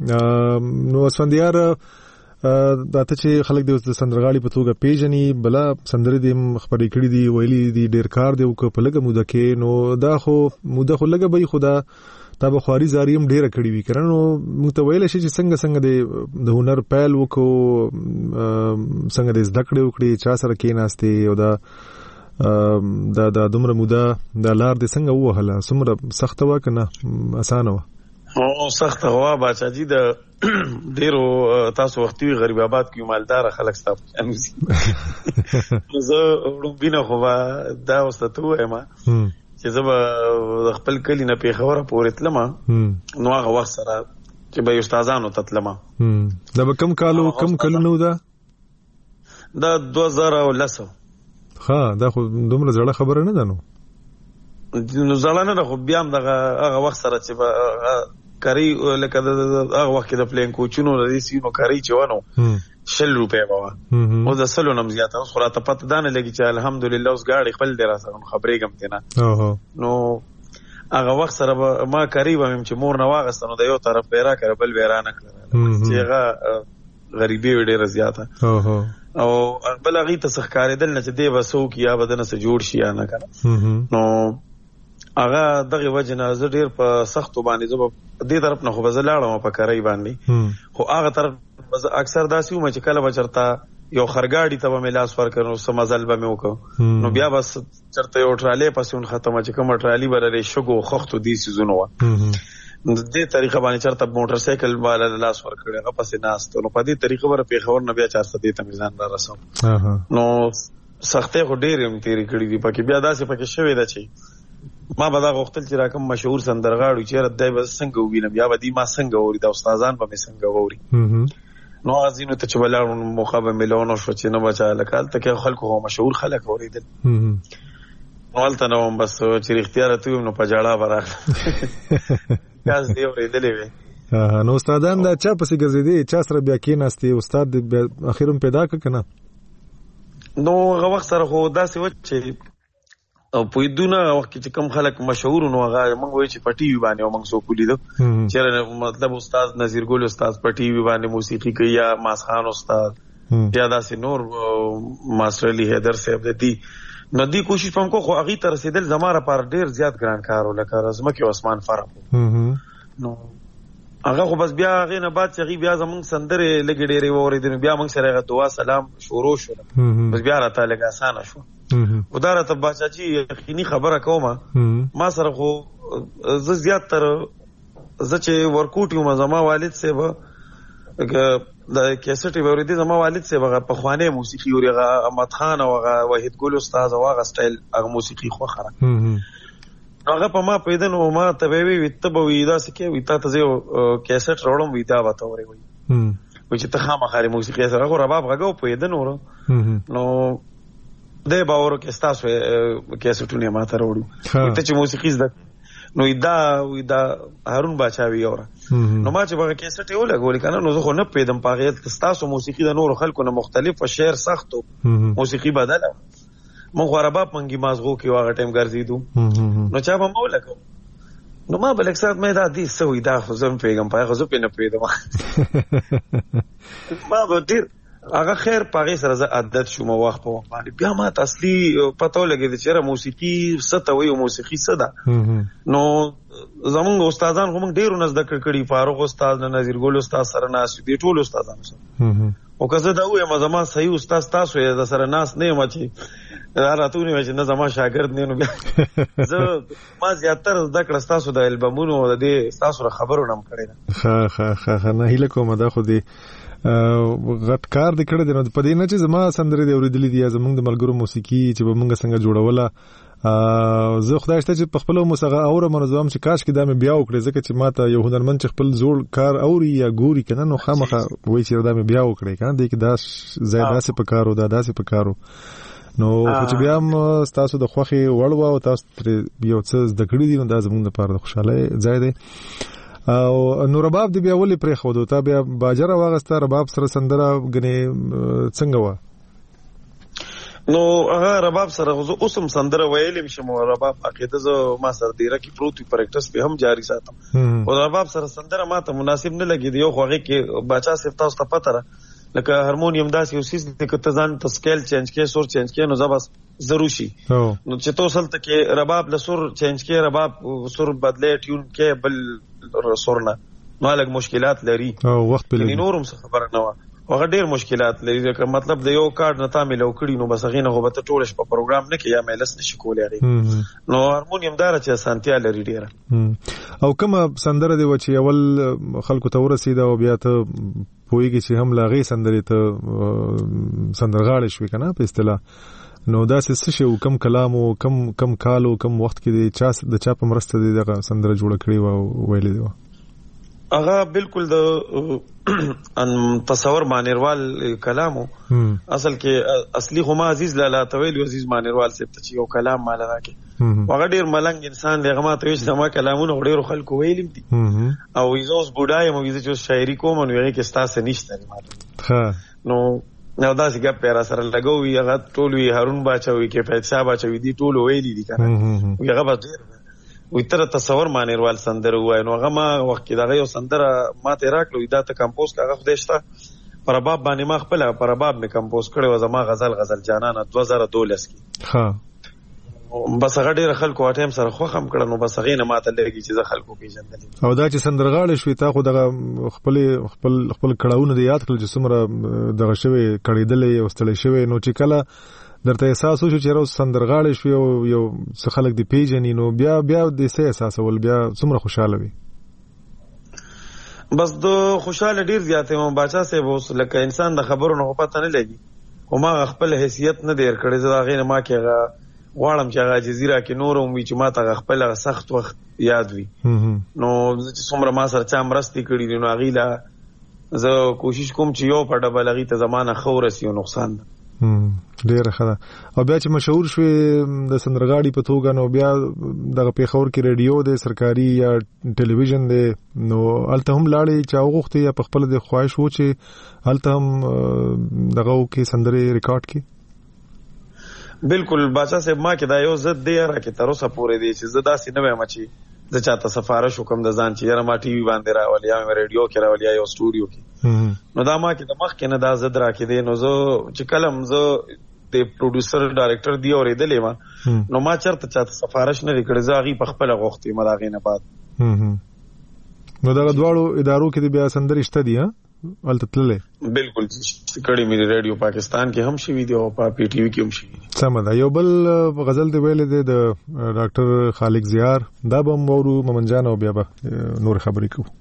Speaker 1: نو اسفندیار دا ته چې خلک د سندرغاړي په توګه پیژني بل سندرې د خبرې کړې دي ویلي دي ډیر کار دی او په لګه موده کې نو دا خو موده خو لګه به خدا تا به خواري زاریم ډیره کړې وی کړنو موږ ته ویل شي چې څنګه څنګه د هنر پیل وکړو څنګه د زده کړې وکړي چا سره کېناستې او دا دا د دومره موده د لار د څنګه وهله څومره سخت و کنه اسانه و
Speaker 4: او سخت هوا باچا جی د ډیرو تاسو وختي غریب آباد کې مالدار خلک ستاسو زه وړومبینه خو دا واستو ما چې زه به خپل کلی نه پیښور پورې تلم نو هغه وخت سره چې به استادانو ته تلم
Speaker 1: دا به کم کالو کم کلو نو دا
Speaker 4: دا دوه زره ولس
Speaker 1: ها دا خو دومره زړه خبره نه ده نو
Speaker 4: نو زړه نه خو بیا هم دغه هغه وخت سره چې کاری لکه هغه وخت کې د پلین کوچونو لري سینو کاری چې ونه شل روپے بابا او د سلو نم زیاته اوس خلاص پته دانه لګی چې الحمدلله اوس گاډي خپل درا سره خبرې کم تینا نو هغه وخت سره ما قریب هم چې مور نه واغستنو د یو طرف پیرا کړ بل ویرانه کړ چې هغه غریبي ډیره زیاته او بل هغه ته سخکارې دل نه چې دی وسو کیا بدن سره جوړ شي یا نه کړ نو هغه دغه وجنه زه ډیر په سختو باندې زه دې طرف نه خو بزلاړم په کاری باندې خو هغه طرف اکثر داسې و چې کله بچرتا یو خرګاډي ته به ملاس ورکړو سم مزل به مې وکړو نو بیا بس چرته یو ټرالی پسون ختمه چې کوم ټرالی برره شګو خختو دي سيزونه و دې طریقه باندې چرته موټر سایکل بالا لاس ورکړي هغه پسې ناست نو په دې طریقه بر پیښور نه بیا چار سدې ته میزان را رسم نو سختې خو ډېر هم تیری کړې دي پکې بیا داسې پکې شوې ده چې ما به دا غوښتل چې راکم مشهور سندرغاړو چې رد به څنګه وینم یا به دې ما څنګه ووري دا استادان به مې څنګه ووري نو ازینو ته چې بلاړو موخه به مليونو شو چې نه بچا لکال ته کې خلکو هو مشهور خلک اوریدل نو ولته نو بس چې اختیار ته نو په جاړه براغ کاس دی اوریدلې وي
Speaker 1: نو استادان دا چا پسې ګرځېدي چا سره بیا کېناستي استاد اخیرم پیدا ک کنه
Speaker 4: نو هغه وخت سره خو داسې و چې او په دونه وخت چې کم خلک مشهور نو هغه موږ وایي چې پټي وی باندې موږ سو کولی دو چې مطلب استاد نذیر ګل استاد پټي وی باندې موسیقي کوي یا ماس خان استاد یا داسې نور ماستر علی حیدر صاحب دې نو دی کوشش پم کو خو هغه تر رسیدل زماره پر ډیر زیات ګران کار ولکه رزمکه عثمان فرق نو هغه خو بس بیا هغه نه بعد چې بیا زمونږ سندره لګی ډیره وریدل بیا موږ سره هغه دعا سلام شروع شو بس بیا راته لګا اسانه شو وداره ته بچاچی یقیني خبره کومه ما سره خو ز زیات تر ز چې ورکوټ یو زما والد سیبه د کیسټي ورېدي زما والد سیبه په خوانه موسیقي اورغه احمد خان او وحید ګل استاد او هغه سټایل هغه موسیقي خو خره هغه په ما پیدنو ما ته وی وی ته به وی دا سکه وی تا ته کیسټ راوړم وی دا وته وری وی و چې ته خامخاري موسیقي سره غو رباب غو پیدنو نو د باور کې تاسو کیسټونه ما ته راوړو ته چې موسیقي زده نو دا دا هارون باچاوی اورا نو ما چې هغه کیسټ یو لګول کنه نو زه خو نه پیدم پاغیت تاسو موسیقي د نور خلکو نه مختلف او شعر سختو موسیقي بدله مونږ رباب منګي مازغو کې واغه ټیم ګرځیدو نو چا به مو لګو نو ما بل اکثر مې دا دي سوې دا خو زم پیغام پای خو زه پینې پیدم ما به ډیر هغه خیر پاغه سره زه عادت شوم وخت په وخت بیا ما اصلي پته لګی چې موسیقي ستوي او موسیقي صدا نو زمونږ استادان هم ډیرو نزد کړي فاروق استاد نذیر ګل استاد سره ناس دي ټول استادان سره او که زه دا وایم زما صحیح استاد تاسو یې د سره ناس نه مچي راتونه چې نه زما شاګرد نه نو بیا زه ما زیاتره د کړه تاسو د البومونو د دې تاسو خبرو نم کړی
Speaker 1: ها ها ها نه هله کومه دا خو دې غټ کار د کړه د په دې نه چې زما سندره دی اوریدلې دي زمونږ د ملګرو موسیقي چې به مونږ څنګه جوړوله زه خدای شته چې په خپل موسیقي اوره منظم چې کاش کې دا مې بیا وکړې ځکه چې ماته یو هنرمند چې خپل زوړ کار اوري یا ګوري کنه نو خامخا وایي چې دا مې بیا وکړې کنه دې کې دا زیاده په کارو دا داسې په کارو نو چې بیا هم تاسو د خوخي وړو او تاسو یو څه زده کړی دي نو دا زموږ لپاره د خوشاله ځای دی او نو رباب دی بیا ولې پرې خو دوه تا بیا باجره واغسته رباب سره سندره غني څنګه و
Speaker 4: نو هغه رباب سره زه اوسم سندره ویلم شم رباب عقیده زه ما سره دیره کې پروتي پریکټس به هم جاری ساتم او رباب سره سندره ما ته مناسب نه لګي دی یو خوغه کې بچا صرف تاسو ته پته را لکه هارمونیم داسې اوسیس د کته ځان ته سکیل چینج کې سور چینج کې نو زبس ضروري شي نو چې توسل ته کې رباب له سور چینج کې رباب سور بدلې ټیون کې بل سورنا نو الګ مشکلات لري
Speaker 1: او وخت په لري
Speaker 4: نورم څه خبره نه و هغه ډیر مشکلات لري که مطلب د یو کارت نه تا ملو کړی نو بس غینه هو به ټولش په پروګرام نه کې یا ملس نشي کولای نو هارمونیم دار چې سانتیا لري ډیر
Speaker 1: او کومه سندره دی و چې اول خلکو ته ورسید او بیا ته پویږي چې هم لاغي سندري ته سندرغاړي شوي کنه په اصطلاح نو دا څه شی کم کلام او کم کم کالو کم وخت کې دی چا د چا په مرسته دی دغه سندره جوړ کړی و ویلې دی
Speaker 4: هغه بالکل د ان تصور مانیروال کلامو اصل کې اصلي خو ما عزیز لاله طویل عزیز مانیروال سے ته یو کلام مال راکې هغه ډیر ملنګ انسان دی هغه ما ته چې ما کلامونه ډیر خلکو ویلم دي او ایزوس بډای مو چې شاعري کوم نو یې کې ستاسو نشته ماته نو نو دا څنګه پیرا سره لګوي هغه ټول وی هارون باچوي کې پیسې باچوي دي ټول ویلي دي کنه هغه به ډیر وي تر تصور مانیروال سندره وای نو هغه ما وخت کې دا یو سندره ما ته راکړو دا ته کمپوز کاغه خدای شته پر باب باندې ما خپل پر باب می کمپوز کړو زما غزل غزل جانانه دو هزار دولس کې ها بس هغه ډیر خلکو اټیم سره خو خم کړه نو بس هغه نه ماته لګي چې زه خلکو پیژندل
Speaker 1: او دا چې سندرغاړي شوي تا خو دغه خپل خپل خپل کړهونه دی یاد کړل چې څومره دغه شوی کړیدلې او ستړي شوی نو چې کله درته احساس وشو چې راو سندرغاړي شوی او یو څه خلک دی پیژني نو بیا بیا د څه احساس ول بیا څومره خوشاله وي
Speaker 4: بس د خوشاله ډیر زیاته مو باچا سه وس لکه انسان د خبرو نه پته نه لګي او ما خپل حیثیت نه دیر کړی زه غیر ما کې غواړم چې هغه جزیره کې نورم وي چې ما ته خپل سخت وخت یاد وي نو چې څومره ما سره چا مرستي کړی نو غیلا زه کوشش کوم چې یو په ډبل غي ته زمانه خورسي او نقصان
Speaker 1: ډیره ښه او بیا چې مشهور شوی د سندرغاړي په توګه نو بیا دغه پیښور کې ریډیو د سرکاري یا ټلویزیون دی نو الته هم لاړې چې اوغختي یا په خپل د خواهش وو چې الته هم دغه کې سندري ریکارډ کی
Speaker 4: بالکل باچا صاحب ما کې دا یو زد دی را کې تر اوسه پورې دی چې زه داسې نه وایم چې زه چاته سفارش وکم د ځان چې یاره ما ټي وي باندې راولي یا مې ریډیو کې راولي یا یو سټوډیو کې نو دا ما کې د مخ کې نه دا زد را کې دی نو زه چې کلم زه د پروډوسر ډایرکټر دی اورېدلې ما نو ما چرته چاته سفارش نه کړې زه هغې په خپله غوښتې ما د هغې نه بعد
Speaker 1: نو دغه دواړو ادارو کې د بیا سندرې شته دي هلته تللی
Speaker 4: بالکل کړي مې ریډیو پاکستان کې هم شوي دي او په پی ټي وي کې هم شوي
Speaker 1: سمه ده یو بل غزل دی ویلې دی د ډاکټر خالق زیار دا به هم واورو مومن جان او بیا به نور خبرې کوو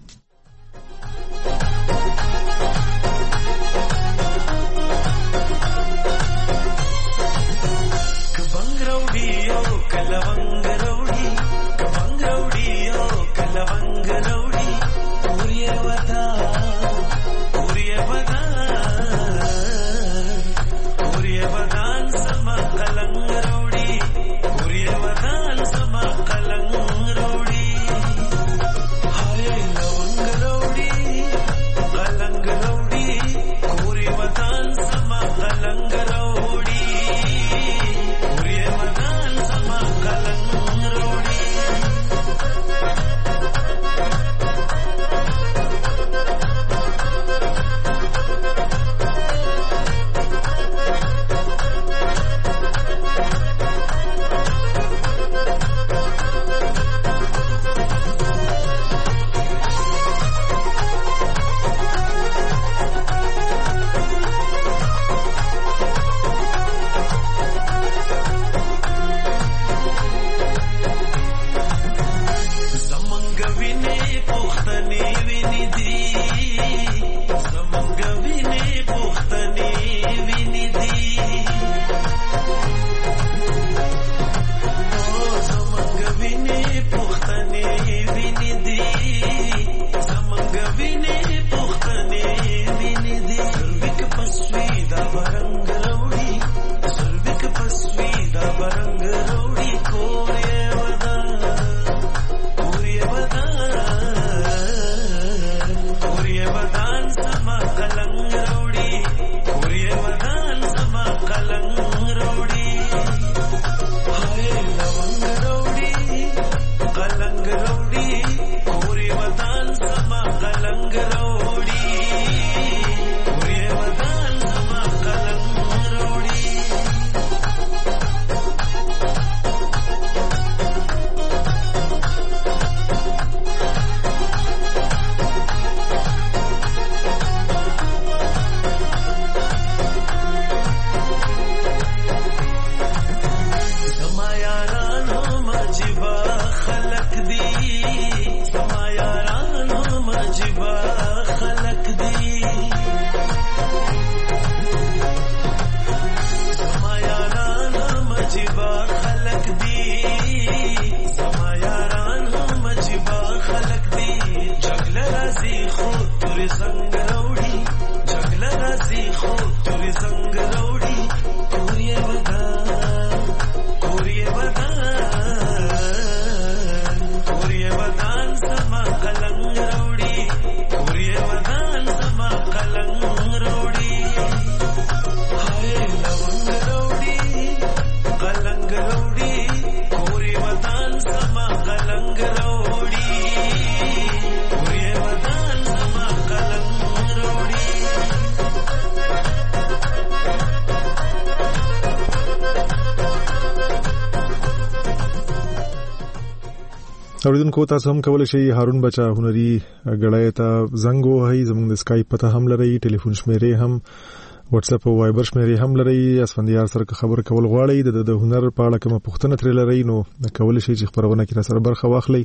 Speaker 1: اوریدونکو تاسو هم کولای شئ هارون بچا هنري غړای ته زنګ وهئ زموږ د اسکایپ پته هم لري ټلیفون شمیرې هم واتس اپ او وایبر شمیرې هم لري اسفندیار سره خبر کول غواړئ د هنر په اړه کومه پوښتنه ترې لرئ نو کولای شئ چې خبرونه کې سره برخه واخلئ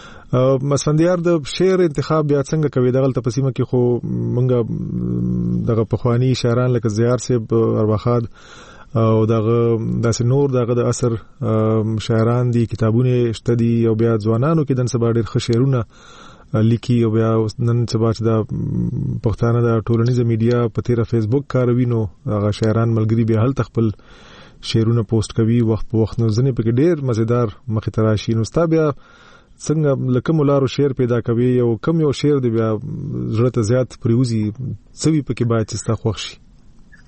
Speaker 1: اسفندیار د شعر انتخاب بیا څنګه کوي دغه تپسیمه کې خو مونږ دغه پخوانی شاعران لکه زیار صاحب ارواخاد او دغه داسې نور دغه د اثر شاعران دي کتابونه شته دي او بیا ځوانانو کې د سبا ډېر ښه شعرونه لیکي او بیا نن سبا چې د پښتانه د ټولنیزه میډیا په تیره فیسبوک کاروي نو هغه شاعران ملګری به هلته خپل شعرونه پوسټ کوي وخت په وخت نو ځنې پکې ډېر مزیدار مخې ته راشي نو ستا بیا څنګه لکه مولارو شعر پیدا کوي او کم یو شعر دی بیا زړه ته زیات پریوزي څوی پکې باید چې ستا خوښ شي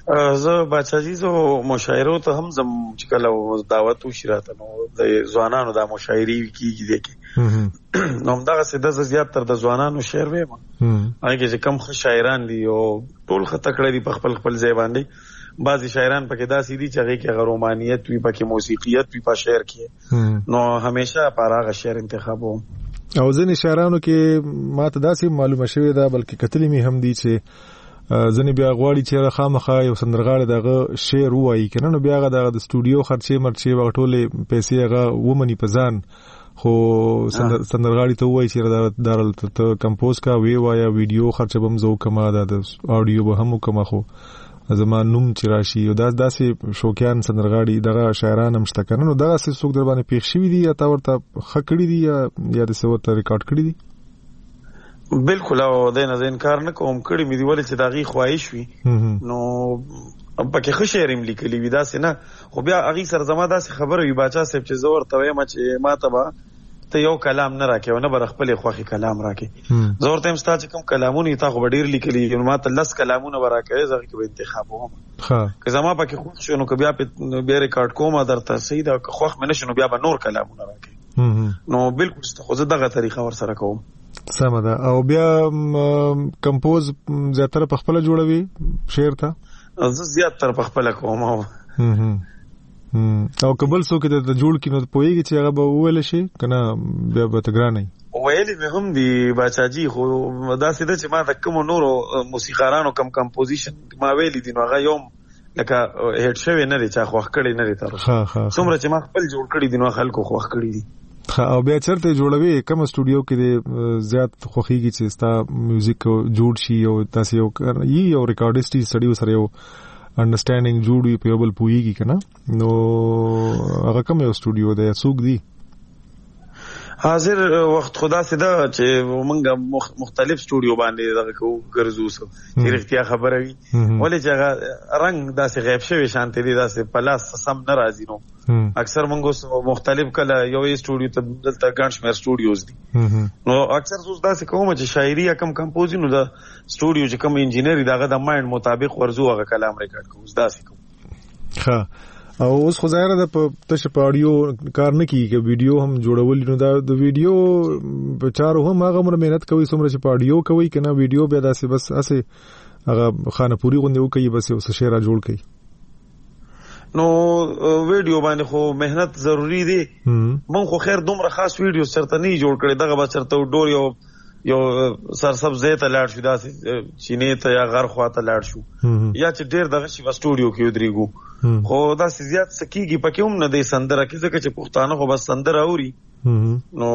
Speaker 4: زه بچاجي زه مشاعره ته هم زم چې کله دعوت وشي راته نو د ځوانانو د مشاعري کیږي دي کې نو همدغه سده زیات تر د ځوانانو شعر ویم هغه چې کم ښه شاعران دي او ټول خطه کړی دي په خپل خپل ځای باندې بعضی شاعران پکې داسې دي چې هغه کې غرومانیت وي پکې موسیقیت وي په شعر کې نو همیشه پر هغه شعر انتخابوم
Speaker 1: او ځینې شاعرانو کې ماته داسې معلومه شوې ده بلکې کتلې مې هم دي چې ځنې بیا غواړي چې خامخا یو سندرغاړی دغه شعر ووایي کنه نو بیا هغه دغه د سټوډیو خرچې مرچې هغه ټولې پیسې هغه ومني په ځان خو سندرغاړي ته ووایي چې دا ته کمپوز کا وی وایا ویډیو خرچه به هم زه وکړم دا د اډیو به هم وکړم خو زما نوم چې راشي یو دا داسې شوقیان سندرغاړي دغه شاعران هم شته کنه نو دغسې څوک در باندې پېښ شوي دي یا تا ورته ښه کړي دي یا یا داسې ورته ریکارډ کړي دي
Speaker 4: بالکل او د نه انکار نه کوم کړي مې دی ولې چې داغي خواهش وي نو پکې ښه شعر هم لیکلي وي داسې نه خو بیا هغې سره زما داسې خبره وي باچا صاحب چې زه ورته وایم چې ما ته به ته یو کلام نه راکې او نه به د خپلې خوښې کلام راکې زه ورته یم ستا چې کوم کلامونه یې تا خو به ډېر لیکلي نو ما ته لس کلامونه به راکوې زه هغې کې به انتخابوم که زما پکې خوښ شو نو که بیا بیا ریکارډ کوم درته صحیح ده که خوښ مې نه شو نو بیا به نور کلامونه راکې نو بالکل خو زه دغه طریقه ورسره کوم
Speaker 1: سمه ده او بیا کمپوز زیاتره په خپله جوړوي شعر ته
Speaker 4: زه زیاتره په خپله کوم
Speaker 1: او که بل څوک درته جوړ کړي نو پوهېږي چې هغه به وویلی شي که نه بیا به ته ګرانه وي
Speaker 4: ویلي مې هم دي باچاجي خو داسې ده چې ما د کومو نورو موسیقارانو کم کمپوزیشن ما ویلي دي نو هغه یو لکه هیټ شوی نه دی چا خوښ کړی نه دی تر اوسه څومره چې ما خپل جوړ کړي دي نو خلکو خوښ کړي دي
Speaker 1: او بیا چرته جوړوي کوم سټوډیو کې د زیات خوخيږي چې ستا میوزیک جوړ شي او تاسو یو یو ریکارډیسټي سټډیو سره یو انډرستانډینګ جوړوي په یو بل پوهیږي کنه نو هغه کوم یو سټوډیو دی څوک دی
Speaker 4: حاضر وخت خدا سدا چې موږ مختلف سټوډیو باندې دغه کو ګرځو سو چې رښتیا خبره وي ولې چې هغه رنگ داسې غیب شوی شانته دي داسې پلاس سم ناراضي نو اکثر موږ مختلف کله یو سټوډیو ته دلته ګڼ شمېر سټوډیوز دي نو اکثر زوس داسې کوم چې شاعري کم کمپوزینګ نو د سټوډیو چې کوم انجینری دغه د مایند مطابق ورزو هغه کلام ریکارډ کوو داسې کوم
Speaker 1: ښه او اوس خو ظاهره ده په تشه په اډیو کار نه کیږي که ویډیو هم جوړول نو دا د ویډیو په چارو هم هغه مر مهنت کوي څومره چې په اډیو کوي که نه ویډیو بیا داسې بس هسې هغه خانهپوري غوندې وکوي بس یو څه شی را جوړ کوي
Speaker 4: نو ویډیو باندې خو مهنت ضروری دی من خو خیر دومره خاص ویډیو چرته نه جوړ کړی دغه به چرته ډور یو یو سرسبزې ته لاړ شو داسې چینې ته یا غر خوا ته لاړ شو یا چې ډېر دغه شي به سټوډیو کې ودرېږو خو داسې زیات څه کېږي پکې هم نه دی سندره کې ځکه چې پښتانه خو بس سندره اوري نو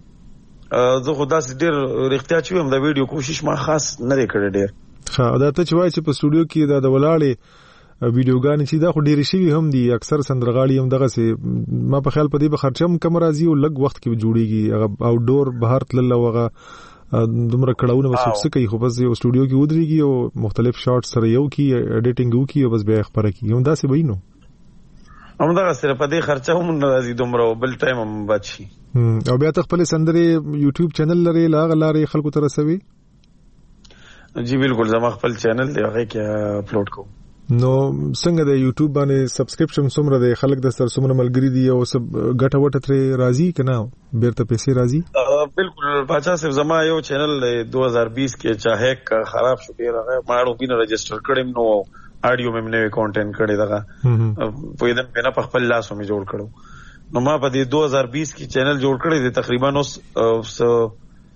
Speaker 4: زه خو داسې ډېر رښتیا چې وایم د ویډیو کوشش ما خاص نه دی کړی ډېر
Speaker 1: ښه دا ته چې وایې چې په سټوډیو کې دا د ولاړې ویډیوګانې چې دا خو ډېرې شوي هم دي اکثر سندرغاړي هم دغسې ما په خیال په دې به خرچه هم کم راځي او لږ وخت کې به جوړېږي هغه آوټډور بهر تلل او هغه دومره کړهونه به څوک څه کوي خو بس یو سټوډیو کې ودرېږي او مختلف شارټ سره یو کړي ایډیټینګ وکړي او بس بیا یې خپره کړي هم داسې به وي نو
Speaker 4: همدغه سره په دې خرچه هم نه راځي دومره بل ټایم هم بچ شي
Speaker 1: او بیا ته خپلې سندرې یوټیوب چینل لرې له هغه لارې خلکو ته رسوي
Speaker 4: جی بالکل زما خپل چینل دی هغې کې اپلوډ کوم
Speaker 1: نو څنګه د یوټیوب باندې سبسکرپشن څومره دی خلک د سره څومره ملګري دي او څه ګټه وټه ترې راځي که نه بیرته پیسې راځي
Speaker 4: بالکل باچا صاحب زما یو چینل دو هزار بیس کې چا هیک خراب شو ډېر هغه ما اړوبینه رجسټر کړم نو اډیو مې نوی کانټینټ کړی دغه پوهېدم پې نه په خپل لاس مې جوړ کړو نو ما په دې دو هزار بیس کې چینل جوړ کړی دی تقریبا اوس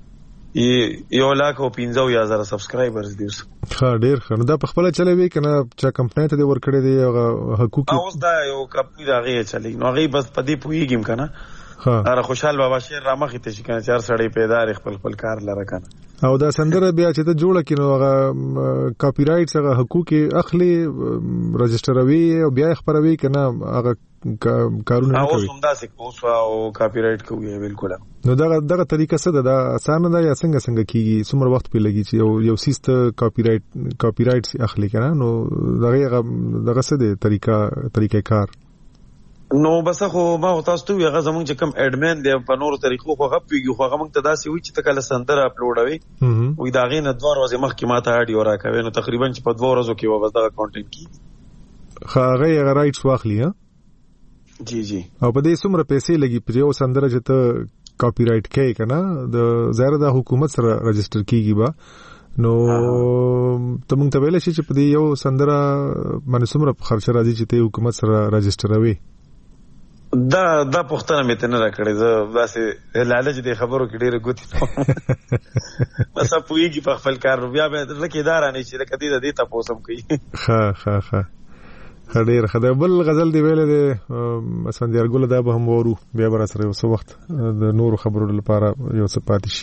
Speaker 4: یو لاک او پنځه اویا زره سبسکرایبرز دي اوس
Speaker 1: ښه ډېر ښه نو دا په خپله چلوي که نه چا کمپنۍ ته دې ورکړی دی هغه حقوق
Speaker 4: اوس دا یو کمپنۍ د هغې چلوي نو هغې بس په دې پوهېږم که نه هغه خوشحال بابا شعر را مخې ته شي که نه چې هر سړی پیدا خپل خپل کار لره که نه
Speaker 1: او دا سندره بیا چې ته جوړه کړي نو هغه کاپي رایټس هغه حقوق یې اخلي رجسټروي او بیا یې خپروي که نه هغه کارونه نه کوي
Speaker 4: اوس همداسې کوو او کاپي رایټ کوو بالکل
Speaker 1: نو دغه دغه طریقه څه ده دا اسانه ده یا څنګه څنګه کېږي څومره وخت پرې لګي چې یو یو څیز ته کاپي رایټ کاپي رایټس اخلي که نه نو دغه دغه څه دی طریقه طریقه کار
Speaker 4: نو بس خو ما تاسو ته هغه زمونږ چې کوم اډمن دی په نورو طریقو خو هغه پیږي خو هغه موږ ته داسې وي چې ته کله سندره اپلوډوي وي د هغې نه دوه ورځې مخکې ما ته اډیو راکوي نو تقریبا چې په دوه ورځو کې به بس دغه کانټینټ کېږي
Speaker 1: هغه یې رائټس واخلي. ها
Speaker 6: جی جی.
Speaker 1: او په دې څومره پیسې لګي په یو سندره چې ته کاپی رائټ کوي کنه د ظاهر د حکومت سره رجسٹر کیږي با نو ته مونږ ته ویل شي چې په دې یو سندره باندې څومره خرچه راځي چې ته حکومت سره رجسٹروي؟
Speaker 6: دا دا پښتنه مې ته نه راکړې زه داسې لالچ دې خبرو کې ډېره ګوتې بس پوهېږي په خپل کار بیا به لکه اداره نه چې لکه دې دې تاسو هم کوي.
Speaker 1: ښه ښه ښه ډېر ښه دی. بل غزل دی ویلې دی اسفندیار ګله دا به هم وورو بیا به راسره یو څه وخت د نورو خبرو لپاره یو څه پاتې شي.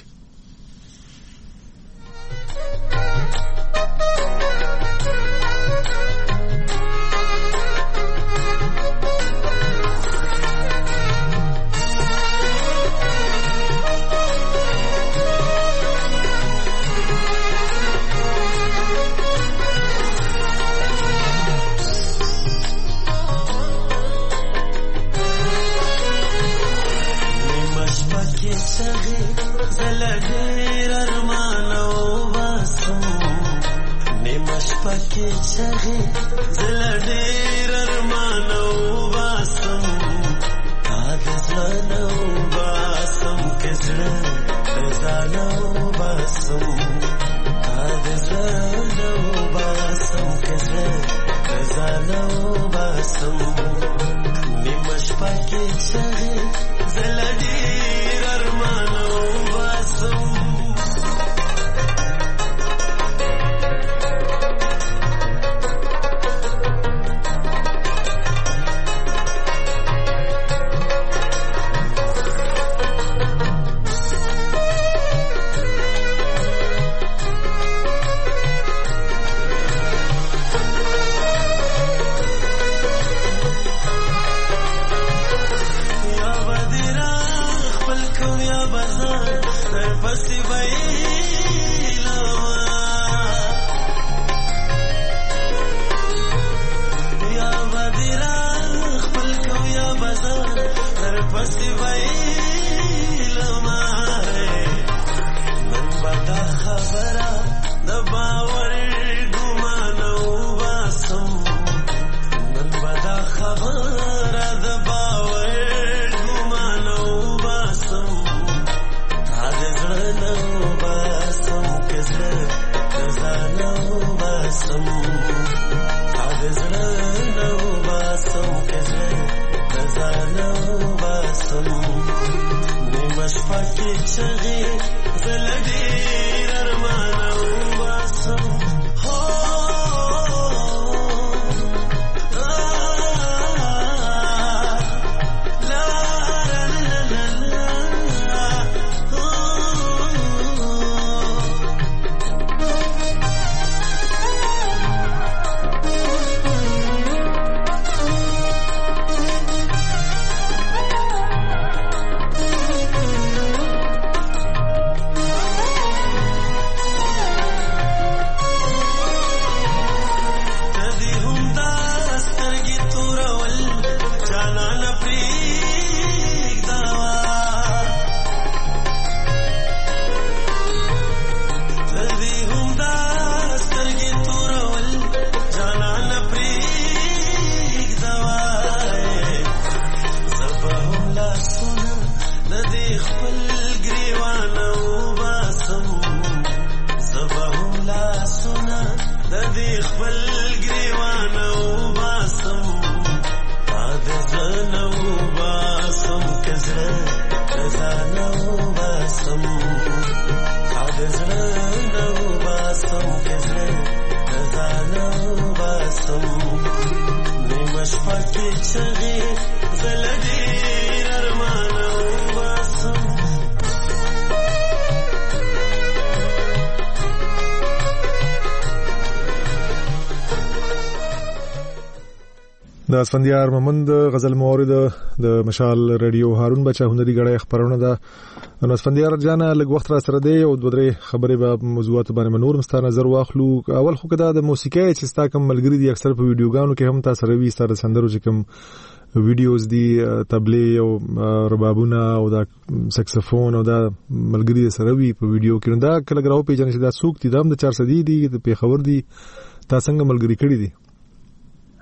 Speaker 1: د اسفندیار مومند غزل مورد د مشال رادیو هارون بچا هنري غړې خبرونه ده. نو اسفندیار جانا لږ وخت را سره دی او دوه درې خبرې به موضوعات باندې نور مستانه نظر واخلو. اول خو کدا د موسیقي چې ستا کوم ملګری دي اکثر په ویډیوګانو کې هم تاسو روي ستاره سندرو چې کوم ویډیوز دي تبلې او ربابونه او دا سکسفون او دا ملګری سره وی په ویډیو کې دا کله غراو پیژنې چې دا سوق دي د چار صدې دي په خبر دي تاسو څنګه ملګری کړی دي؟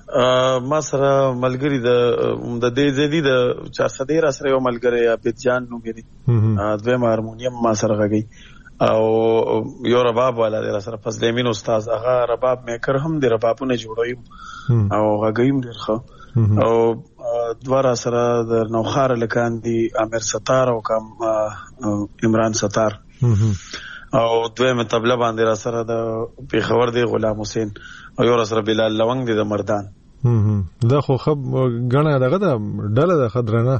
Speaker 6: ما سره ملګری د د دې زیدي د چار سدې را سره یو ملګری عبد جان نو مې دویم هارمونیم ما سره غږی او یو رباب والا د سره فضل امین استاد هغه رباب میکر هم دی ربابونه جوړوي او غږیم ډیر ښه او دواره سره د نوخار لکان دی امیر ستار او کم عمران ستار او دویم طبله باندې را سره د پیښور دی غلام حسین او یو را سره بلال لونګ دی د مردان.
Speaker 1: دا خو خب غنه دغه د ډله د خضرانه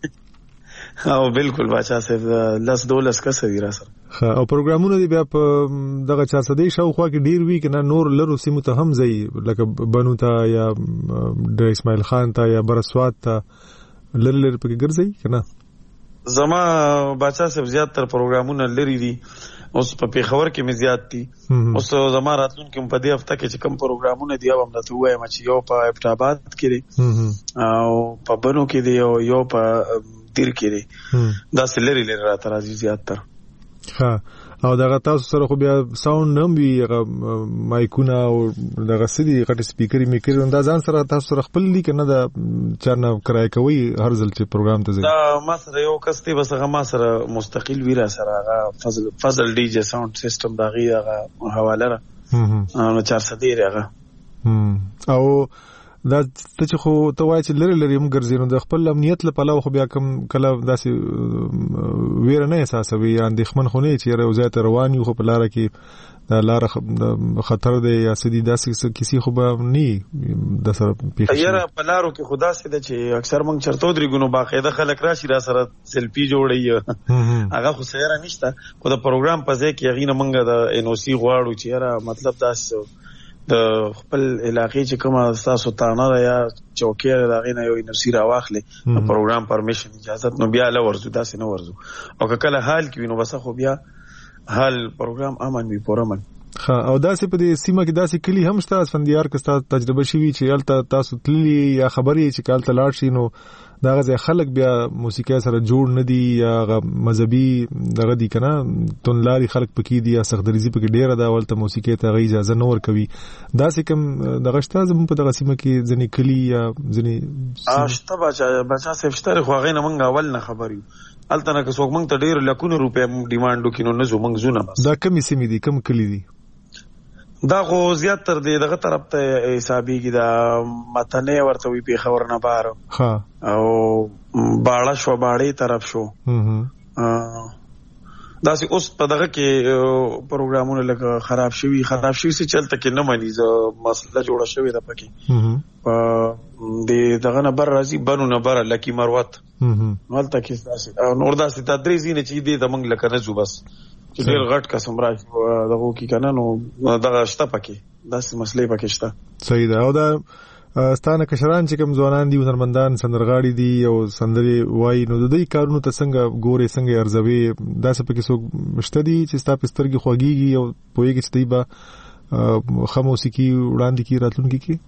Speaker 6: او بالکل باچا صاحب لاس دولس کس دی را سره.
Speaker 1: او پروګرامونه دی بیا په دغه چار سدې شاوخوا کې ډیر وی کنه نور لرو سیمو ته هم ځي لکه بنو ته یا د اسماعیل خان ته یا برسوات ته لر لر پکې ګرځي کنه.
Speaker 6: زما باچا صاحب زیات تر پروګرامونه لري دي اوس په پیښور کې مې زیات دي. اوس زما راتلونکي په دې هفته کې چې کوم پروګرامونه دی هم راته وایم چې یو په ابټاباد کې دی او په بنو کې دی او یو په دیر کې دی. دا سلری لري راته راځي زیات تر.
Speaker 1: ها او دغه تاسو سره خو بیا ساوند هم وی مایکونه او دغه سړي غټ سپیکر می کړو دا ځان سره تاسو سره خپل لیک نه دا چارنه کرای کوي هر ځل چې پروګرام ته ځي.
Speaker 6: دا ما سره یو کس دی بس هغه ما سره مستقل ویرا سره هغه فضل فضل ډي جی ساوند سیستم دا غي هغه حواله را نو چار سدې هغه
Speaker 1: او دا ته چې خو ته وایې چې لري لري هم ګرځي نو د خپل امنیت لپاره خو بیا کوم کله داسې ویره نه احساسوي یا اندېښمن خو نه چې یو ځای ته روان یو خو په لاره کې دا لاره خطر دی یا څه دي داسې کسی خو به نه د سره پیښ شي.
Speaker 6: یاره په لارو کې خو داسې ده چې اکثر موږ چرته ودرېږو نو باقاعده خلک راشي را سره سیلفي جوړوي هغه خو سیاره نشته خو د پروګرام په ځای کې هغې نه موږ د ان او سی غواړو چې یاره مطلب داسې د خپل علاقې چې کومه تاسو تانه ده یا چوکۍ ده هغې نه یو انرسي راواخلې د پروګرام پرمیشن اجازت نو بیا له ورځو داسې نه ورځو او که کله حال کې وي نو بس خو بیا حال پروګرام امن وي پرامن.
Speaker 1: ها او داسې په دې سیمه کې داسې کلی هم شته اسفندیار کې تاسو تجربه شوي چې هلته تاسو تللي یا خبرې چې هلته لاړ شي نو دغه ځای خلک بیا موسیقي سره جوړ نه دي یا مذهبي دغه دي کنه تونلاري خلک پکې دي یا سختدریزي پکې ډیره ده ولته موسیقي ته غي اجازه نه ورکوي داسې کوم دغه شته زموږ په دغه سیمه کې ځنې کلی یا ځنې
Speaker 6: اشته بچا بچا سفشتره خو غي نه مونږ اول نه خبريو الته نه که څوک مونږ ته ډیر لکونه روپې ډیماند وکینو نه زو مونږ زونه بس
Speaker 1: دا کمی سیمې دي کم کلی دي
Speaker 6: دا خو زیات تر دې دغه طرف ته حسابيږي دا متنه ورته وي په خبر نه بار
Speaker 1: ها
Speaker 6: او باړه شو باړې طرف شو دا سي اوس په دغه کې پروګرامونه لکه خراب شوي خراب شوي څه چلته کې نه مانی ز مسله جوړه شوې ده پکې په دې دغه نه بر راځي بنو نه بر لکی مروت ولته کې تاسو نور داسې تدریس نه چې دې د منګ لکه نه جو بس چې ډېر غټ قسم راځي دغه کې کنه نو دغه شته پکې داسې مسلې پکې شته.
Speaker 1: صحیح ده او دا ستانه کشران چې کوم ځوانان دي هنرمندان سندرغاړي دي او سندري وای نو د دې کارونو ته څنګه ګوري څنګه ارزوي داسې پکې څوک مشته دي چې ستا پسترګي خوږيږي او پويږي چې دی با خاموسي وړاندې کی راتلونکي کې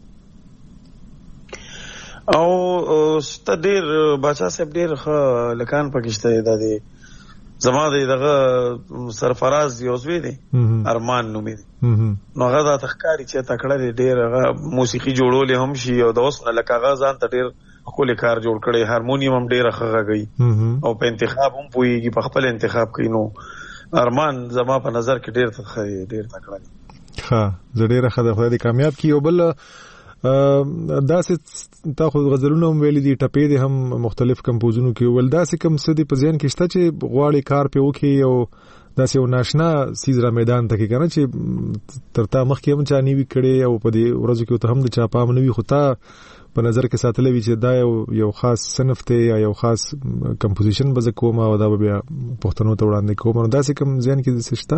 Speaker 6: او ست ډېر بچا صاحب ډېر ښه لکان پکشته دی زما دغه سرفراز یوزوی دی ارمان نومې نو هغه د تخکاری چې تکړه دی ډېر هغه موسیقي جوړول هم شي او د اوس نه لکه هغه ځان ته ډېر خپل کار جوړ کړي هارمونیم هم ډېر ښه غږی او په انتخاب هم پويږي په خپل انتخاب کوي نو ارمان زما په نظر کې ډېر ډېر تکړه دی.
Speaker 1: ها زه ډېر ښه د خدای دې کامیاب کی او بل داسې تا خو غزلونه هم ویلي دي ټپې دي هم مختلف کمپوزونو کې ول داسې کم څه دي په ذهن کې شته چې غواړي کار په وکي او داسې یو ناشنا سیز را میدان ته کې کنه چې ترتا مخ کې هم چا نیوي کړي او په دې ورځو کې ته هم د چا پام نه وي خو تا په نظر کې ساتلې وي چې دا یو یو خاص صنف ته یا یو خاص کمپوزیشن به کوم او دا بیا پښتنو ته وړاندې کوم نو داسې کم ذهن کې څه شته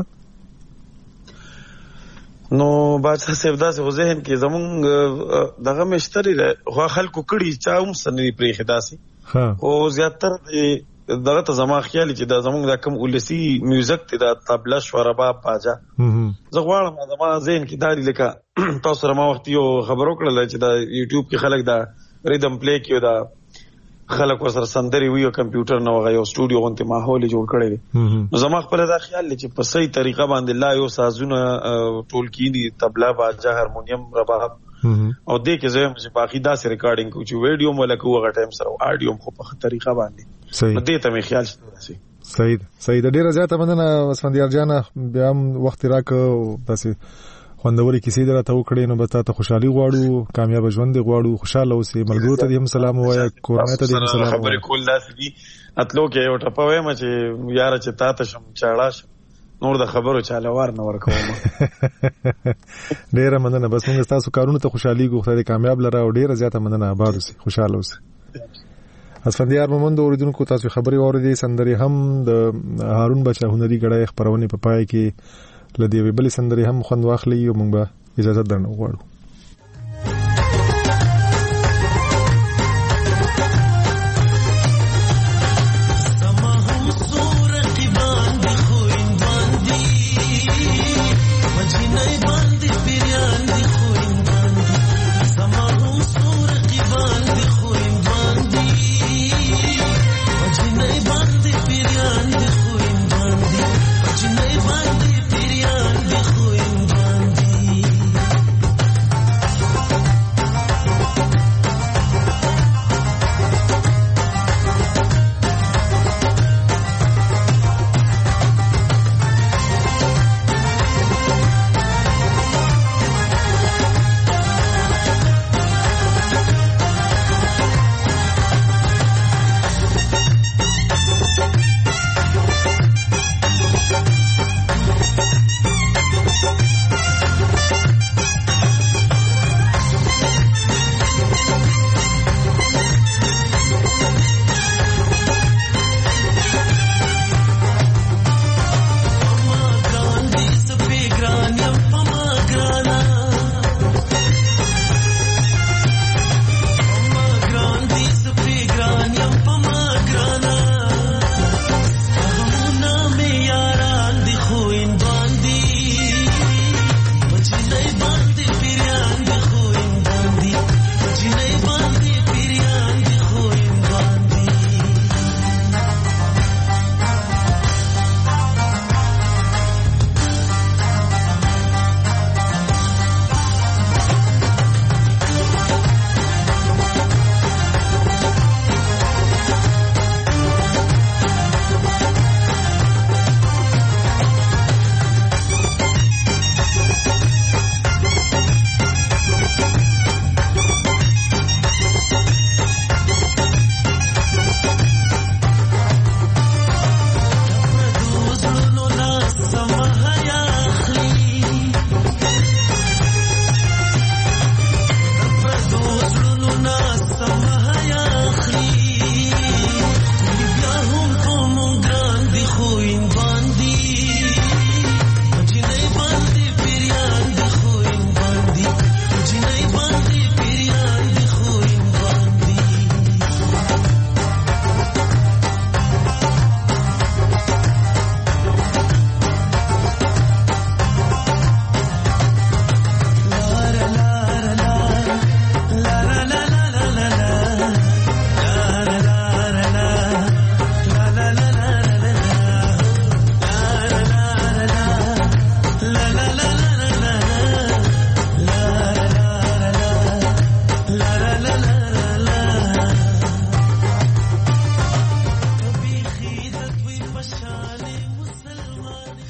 Speaker 6: نو باچا صاحب داسې خو ذهن کې زمونږ دغه مشتري خو خلکو کړي چا هم سنري پرېښې داسې خو زیاتر دغه ته زما خیال چې دا زمونږ د کوم ولسي میوزیک دی دا طبله شو رباب باجا زه غواړم زما ذهن کې دا لکه تاسو سره ما وخت یو خبر وکړل چې دا یوټیوب کې خلک دا ریدم پلی کوي دا خلک ورسره سندري وي او کمپیوټر نه وغه یو سټوډیو غونته ماحول جوړ کړی دی نو زما خپل دا خیال چې په صحیح طریقه باندې لا یو سازونه ټول کینی طبله باجا هارمونیم رباب او دې کې زه چې باقي داسې ریکارډینګ کو چې ویډیو ملکه وغه ټایم سره اډیو خو په طریقه باندې نو دې ته مې خیال شته سي
Speaker 1: صحیح صحیح د ډیره زیاته مننه اسفندیار جان بیا هم وخت راکو تاسو خوندوري کیسې درته وکړې نو به تاسو خوشحالي غواړو کامیاب ژوند غواړو خوشاله اوسئ ملګرو ته هم سلام وایي کورنۍ ته هم سلام
Speaker 6: خبرې کول داسې دي اتلو کې یو ټپه وایم چې یاره چې تاسو شم چاړه نور د خبرو چاله وار نه ورکوم
Speaker 1: ډیره مننه بس موږ تاسو کارونه ته خوشحالي غوښتل کامیاب لره او ډیره زیاته مننه آباد اوسئ خوشاله اوسئ اسفندیار مومند اوریدونکو تاسو خبري اوریدي سندري هم د هارون بچا هنري غړای خبرونه په پای کې لدی وی بل سندري هم خوند واخلي او موږ به اجازه درنه غواړو